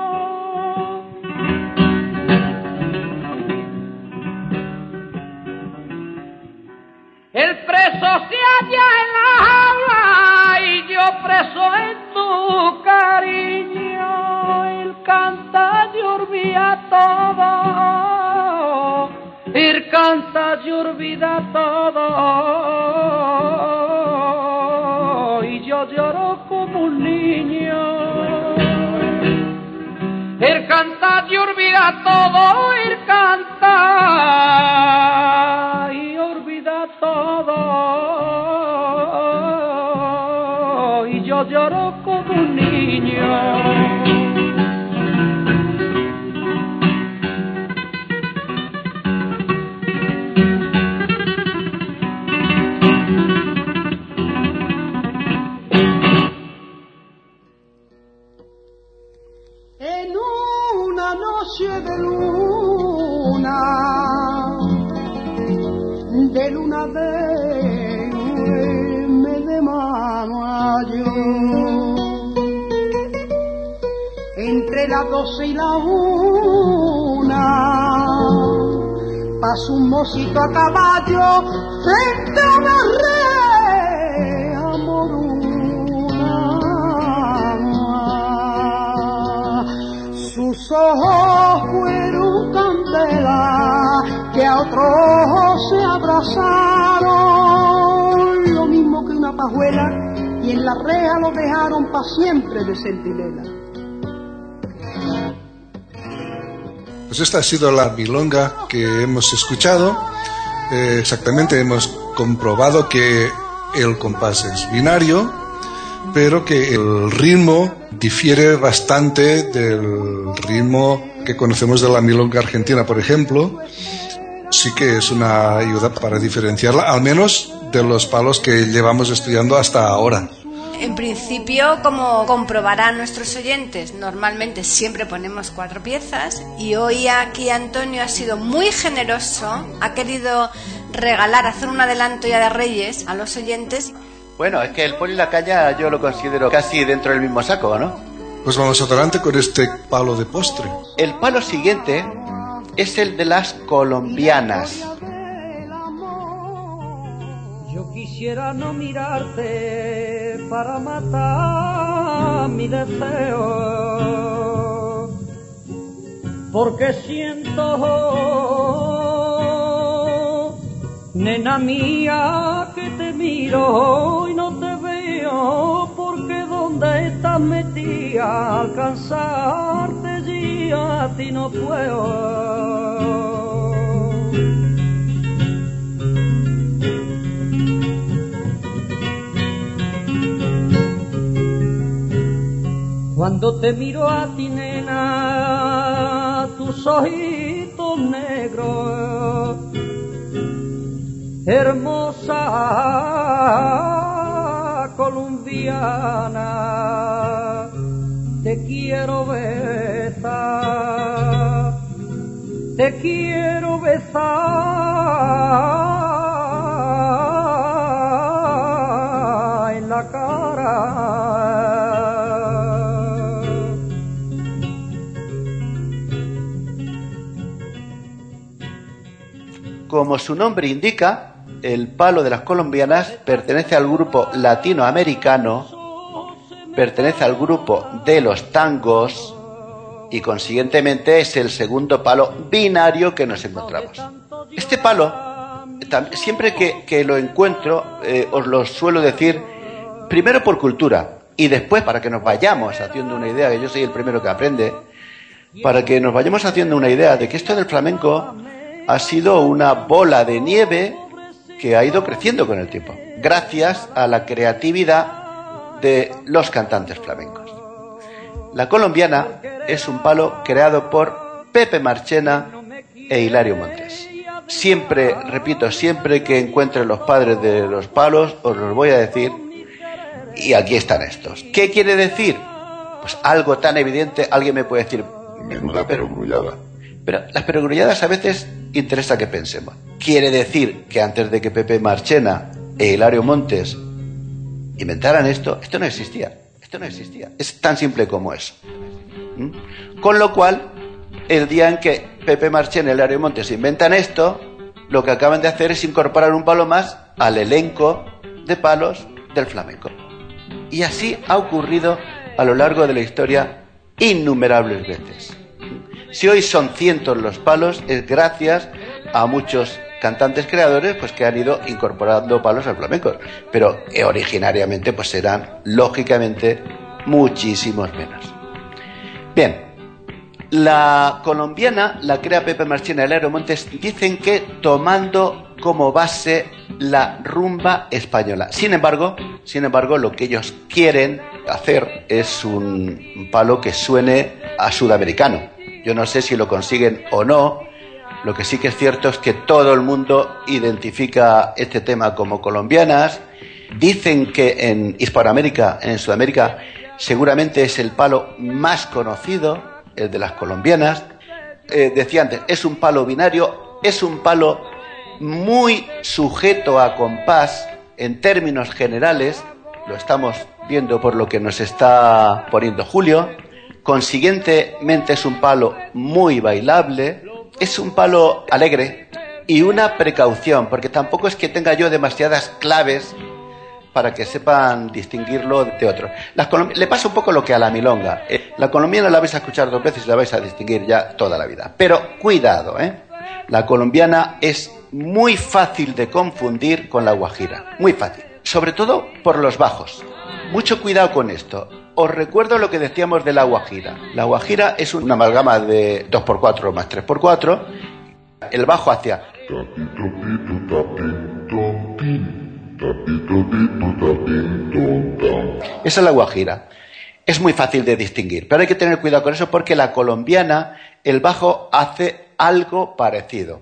L: El preso se halla en la jaula y yo preso en tu cariño. Él canta y olvida todo. Él canta y olvida todo, y yo lloro como un niño. Él canta y olvida todo, él canta y olvida todo, y yo lloro como un niño.
K: De luna, de luna de me de mayo, entre las doce y la una, pasa un mocito a caballo frente a una reja moruna, sus ojos fueron candela que a otros se abrazaron, lo mismo que una pajuela y en la rea lo dejaron pa' siempre de centinela.
D: Pues esta ha sido la milonga que hemos escuchado. Eh, exactamente, hemos comprobado que el compás es binario, pero que el ritmo difiere bastante del ritmo que conocemos de la milonga argentina, por ejemplo. Sí que es una ayuda para diferenciarla, al menos de los palos que llevamos estudiando hasta ahora.
F: En principio, como comprobarán nuestros oyentes, normalmente siempre ponemos cuatro piezas y hoy aquí Antonio ha sido muy generoso, ha querido regalar, hacer un adelanto ya de Reyes a los oyentes.
G: Bueno, es que el polo y la caña yo lo considero casi dentro del mismo saco, ¿no?
D: Pues vamos adelante con este palo de postre.
G: El palo siguiente es el de las colombianas.
K: Yo quisiera no mirarte para matar mi deseo, porque siento, nena mía, que te miro y no te veo, porque donde estás metida, alcanzarte allí a ti no puedo. Cuando te miro a ti, nena, tus ojitos negros, hermosa colombiana, te quiero besar, te quiero besar en la cara.
G: Como su nombre indica, el palo de las colombianas pertenece al grupo latinoamericano, pertenece al grupo de los tangos y consiguientemente es el segundo palo binario que nos encontramos. Este palo, siempre que, que lo encuentro, eh, os lo suelo decir, primero por cultura y después para que nos vayamos haciendo una idea, que yo soy el primero que aprende, para que nos vayamos haciendo una idea de que esto del flamenco ha sido una bola de nieve que ha ido creciendo con el tiempo, gracias a la creatividad de los cantantes flamencos. La colombiana es un palo creado por Pepe Marchena e Hilario Montes. Siempre, repito, siempre que encuentre los padres de los palos, os los voy a decir, y aquí están estos. ¿Qué quiere decir? Pues algo tan evidente, alguien me puede decir, menuda perogrullada. Pero las perogrulladas a veces interesa que pensemos. Quiere decir que antes de que Pepe Marchena e Hilario Montes inventaran esto, esto no existía. Esto no existía. Es tan simple como eso. ¿Mm? Con lo cual, el día en que Pepe Marchena y Hilario Montes inventan esto, lo que acaban de hacer es incorporar un palo más al elenco de palos del flamenco. Y así ha ocurrido a lo largo de la historia innumerables veces. Si hoy son cientos los palos, es gracias a muchos cantantes creadores pues que han ido incorporando palos al flamenco, pero eh, originariamente pues eran lógicamente muchísimos menos. Bien, la colombiana la crea Pepe Marchena y Hilario Montes, dicen que tomando como base la rumba española. Sin embargo, sin embargo, lo que ellos quieren hacer es un palo que suene a sudamericano. Yo no sé si lo consiguen o no. Lo que sí que es cierto es que todo el mundo identifica este tema como colombianas. Dicen que en Hispanoamérica, en Sudamérica, seguramente es el palo más conocido, el de las colombianas. Eh, decía antes, es un palo binario, es un palo muy sujeto a compás en términos generales. Lo estamos viendo por lo que nos está poniendo Julio. Consiguientemente es un palo muy bailable, es un palo alegre y una precaución, porque tampoco es que tenga yo demasiadas claves para que sepan distinguirlo de otros. Las colom- Le pasa un poco lo que a la milonga. Eh, la colombiana la vais a escuchar dos veces y la vais a distinguir ya toda la vida. Pero cuidado, ¿eh? La colombiana es muy fácil de confundir con la guajira, muy fácil. sobre todo por los bajos. Mucho cuidado con esto. Os recuerdo lo que decíamos de la guajira. La guajira es una amalgama de dos por cuatro más tres por cuatro. El bajo hacia... Esa es la guajira. Es muy fácil de distinguir, pero hay que tener cuidado con eso porque la colombiana, el bajo hace algo parecido.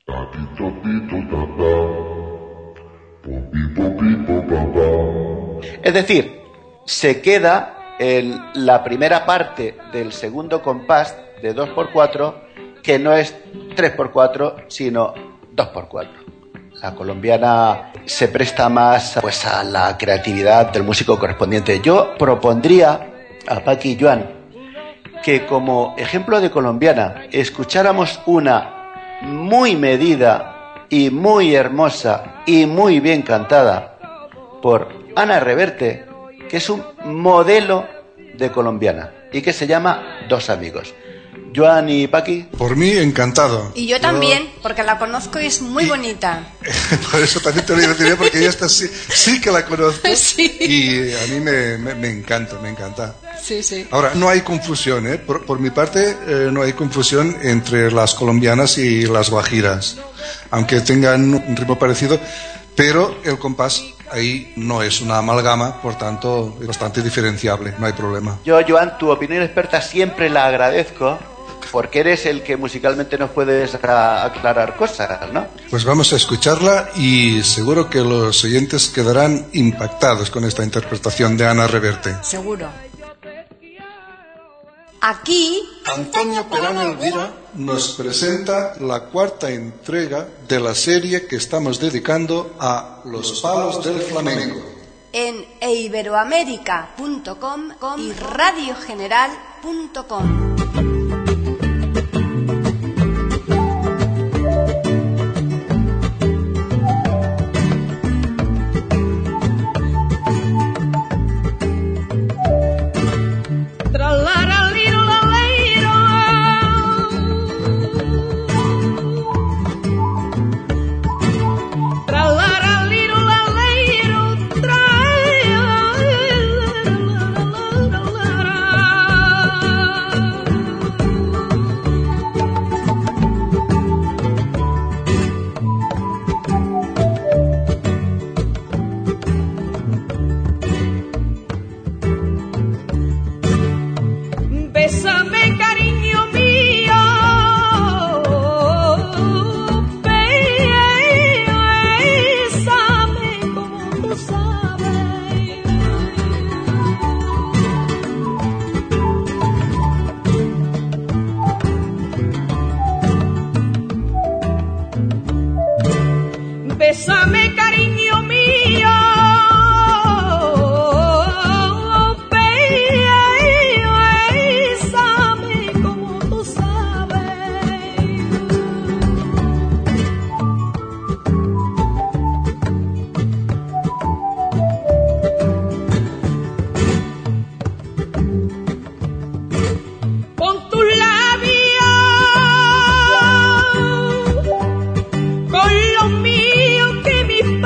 G: Es decir, se queda en la primera parte del segundo compás de dos por cuatro, que no es tres por cuatro, sino dos por cuatro. La colombiana se presta más pues, a la creatividad del músico correspondiente. Yo propondría a Paqui y Joan que como ejemplo de colombiana escucháramos una muy medida y muy hermosa y muy bien cantada por Ana Reverte, que es un modelo de colombiana y que se llama Dos Amigos. Joan y Paqui.
D: Por mí, encantado.
F: Y yo también, yo... porque la conozco y es muy y... bonita.
D: Por eso también te lo digo, porque yo esta sí, sí que la conozco. Sí. Y a mí me, me, me encanta, me encanta.
F: Sí, sí.
D: Ahora, no hay confusión, ¿eh? Por, por mi parte, eh, no hay confusión entre las colombianas y las guajiras. Aunque tengan un ritmo parecido, pero el compás ahí no es una amalgama, por tanto, es bastante diferenciable, no hay problema.
G: Yo, Joan, tu opinión experta siempre la agradezco, porque eres el que musicalmente nos puedes aclarar cosas, ¿no?
D: Pues vamos a escucharla y seguro que los oyentes quedarán impactados con esta interpretación de Ana Reverte.
F: Seguro. Aquí,
D: Antonio Perán Elvira nos presenta la cuarta entrega de la serie que estamos dedicando a los palos del flamenco.
F: En e iberoamerica punto com y radio general punto com.
L: Bésame, cariño mío, bésame como tú sabes. Con tus labios, con los míos, que mis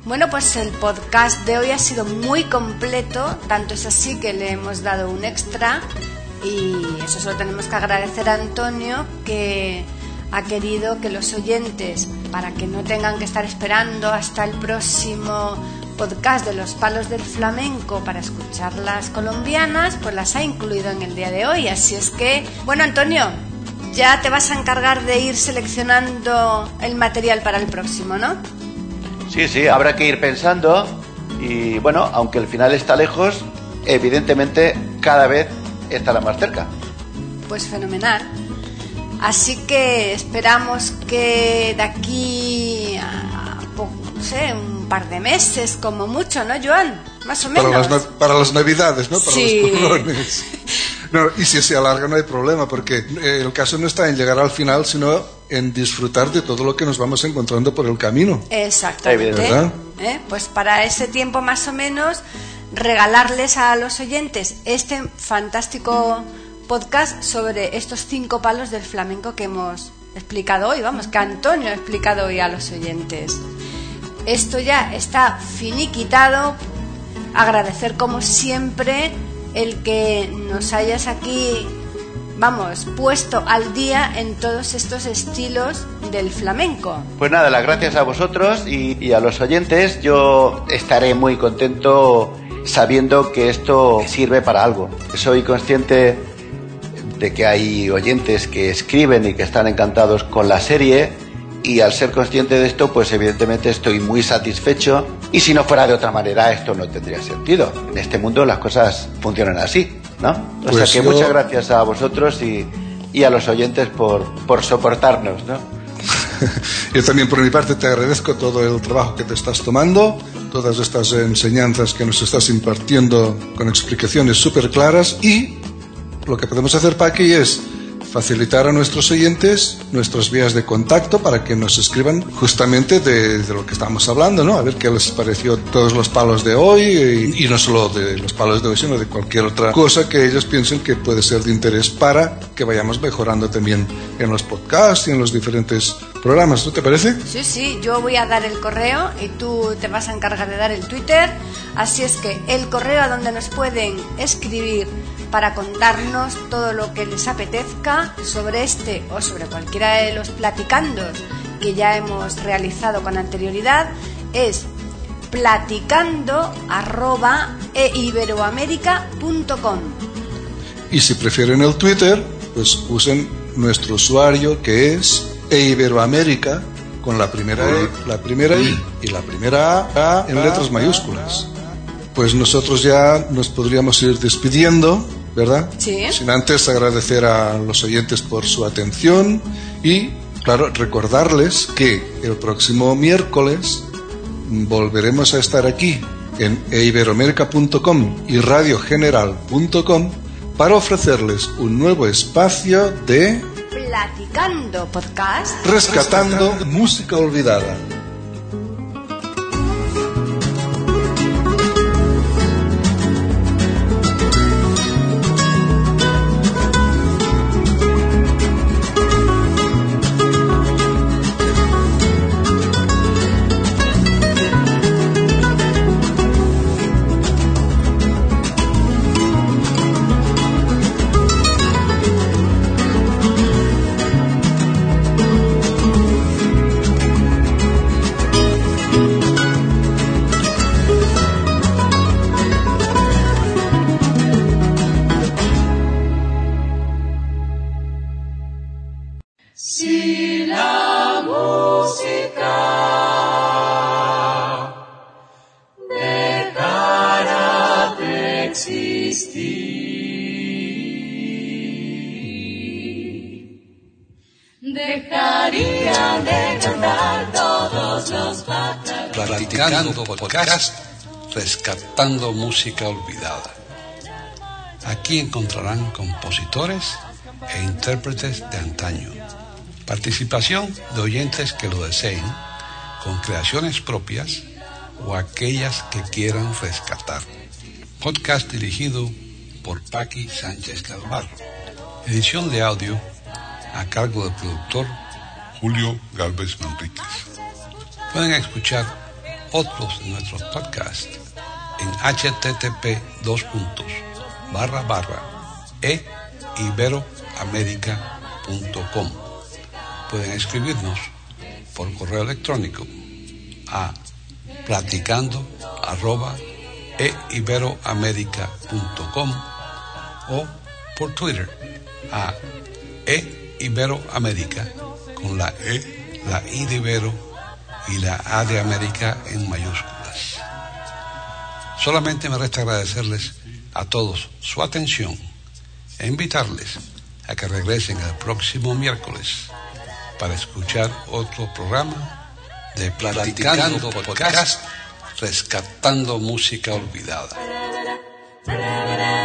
F: Bueno, pues el podcast de hoy ha sido muy completo, tanto es así que le hemos dado un extra y eso solo tenemos que agradecer a Antonio, que ha querido que los oyentes, para que no tengan que estar esperando hasta el próximo podcast de los palos del flamenco para escuchar las colombianas, pues las ha incluido en el día de hoy. Así es que, bueno, Antonio, ya te vas a encargar de ir seleccionando el material para el próximo, ¿no?
G: Sí, sí, habrá que ir pensando y bueno, aunque el final está lejos, evidentemente cada vez estará más cerca.
F: Pues fenomenal. Así que esperamos que de aquí a, no sé, un par de meses como mucho, ¿no, Joan? Más o menos.
D: Para las, para las Navidades, ¿no? Para
F: sí.
D: los turrones. No, y si se alarga no hay problema, porque el caso no está en llegar al final, sino en disfrutar de todo lo que nos vamos encontrando por el camino.
F: Exactamente.
D: ¿Verdad?
F: ¿Eh? Pues para ese tiempo más o menos, regalarles a los oyentes este fantástico podcast sobre estos cinco palos del flamenco que hemos explicado hoy, vamos, que Antonio ha explicado hoy a los oyentes. Esto ya está finiquitado. Agradecer como siempre el que nos hayas aquí, vamos, puesto al día en todos estos estilos del flamenco.
G: Pues nada, las gracias a vosotros y, y a los oyentes. Yo estaré muy contento sabiendo que esto sirve para algo. Soy consciente de que hay oyentes que escriben y que están encantados con la serie, y al ser consciente de esto, pues evidentemente estoy muy satisfecho, y si no fuera de otra manera esto no tendría sentido. En este mundo las cosas funcionan así, ¿no? O
D: pues
G: sea que
D: yo...
G: muchas gracias a vosotros y, y a los oyentes por, por soportarnos, ¿no?
D: Yo también por mi parte te agradezco todo el trabajo que te estás tomando, todas estas enseñanzas que nos estás impartiendo con explicaciones súper claras, y lo que podemos hacer, Paqui, es facilitar a nuestros oyentes nuestras vías de contacto para que nos escriban justamente de, de lo que estamos hablando, ¿no? A ver qué les pareció todos los palos de hoy, y, y no solo de los palos de hoy, sino de cualquier otra cosa que ellos piensen que puede ser de interés para que vayamos mejorando también en los podcasts y en los diferentes programas, ¿no te parece?
F: Sí, sí, yo voy a dar el correo y tú te vas a encargar de dar el Twitter, así es que el correo a donde nos pueden escribir para contarnos todo lo que les apetezca sobre este o sobre cualquiera de los platicandos que ya hemos realizado con anterioridad es platicando arroba e iberoamerica punto com.
D: Y si prefieren el Twitter, pues usen nuestro usuario, que es eiberoamerica, con la primera E, la primera I y la primera A, A en letras mayúsculas. Pues nosotros ya nos podríamos ir despidiendo, ¿verdad?
F: Sí.
D: Sin antes agradecer a los oyentes por su atención y, claro, recordarles que el próximo miércoles volveremos a estar aquí en e iberoamerica punto com y radio general punto com para ofrecerles un nuevo espacio de
F: Platicando Podcast,
D: Rescatando Música Olvidada.
L: Si la música dejara de existir, dejaría de cantar todos los pájaros.
C: Platicando Podcast, rescatando música olvidada. Aquí encontrarán compositores e intérpretes de antaño. Participación de oyentes que lo deseen, con creaciones propias o aquellas que quieran rescatar. Podcast dirigido por Paqui Sánchez Calvar. Edición de audio a cargo del productor Julio Gálvez Manríquez. Pueden escuchar otros de nuestros podcasts en h t t p dos puntos barra barra e iberoamerica punto com. Pueden escribirnos por correo electrónico a platicando arroba e iberoamerica punto com o por Twitter a e iberoamerica con la E, la I de Ibero y la A de América en mayúsculas. Solamente me resta agradecerles a todos su atención e invitarles a que regresen el próximo miércoles para escuchar otro programa de Platicando, Platicando Podcast, Rescatando Música Olvidada.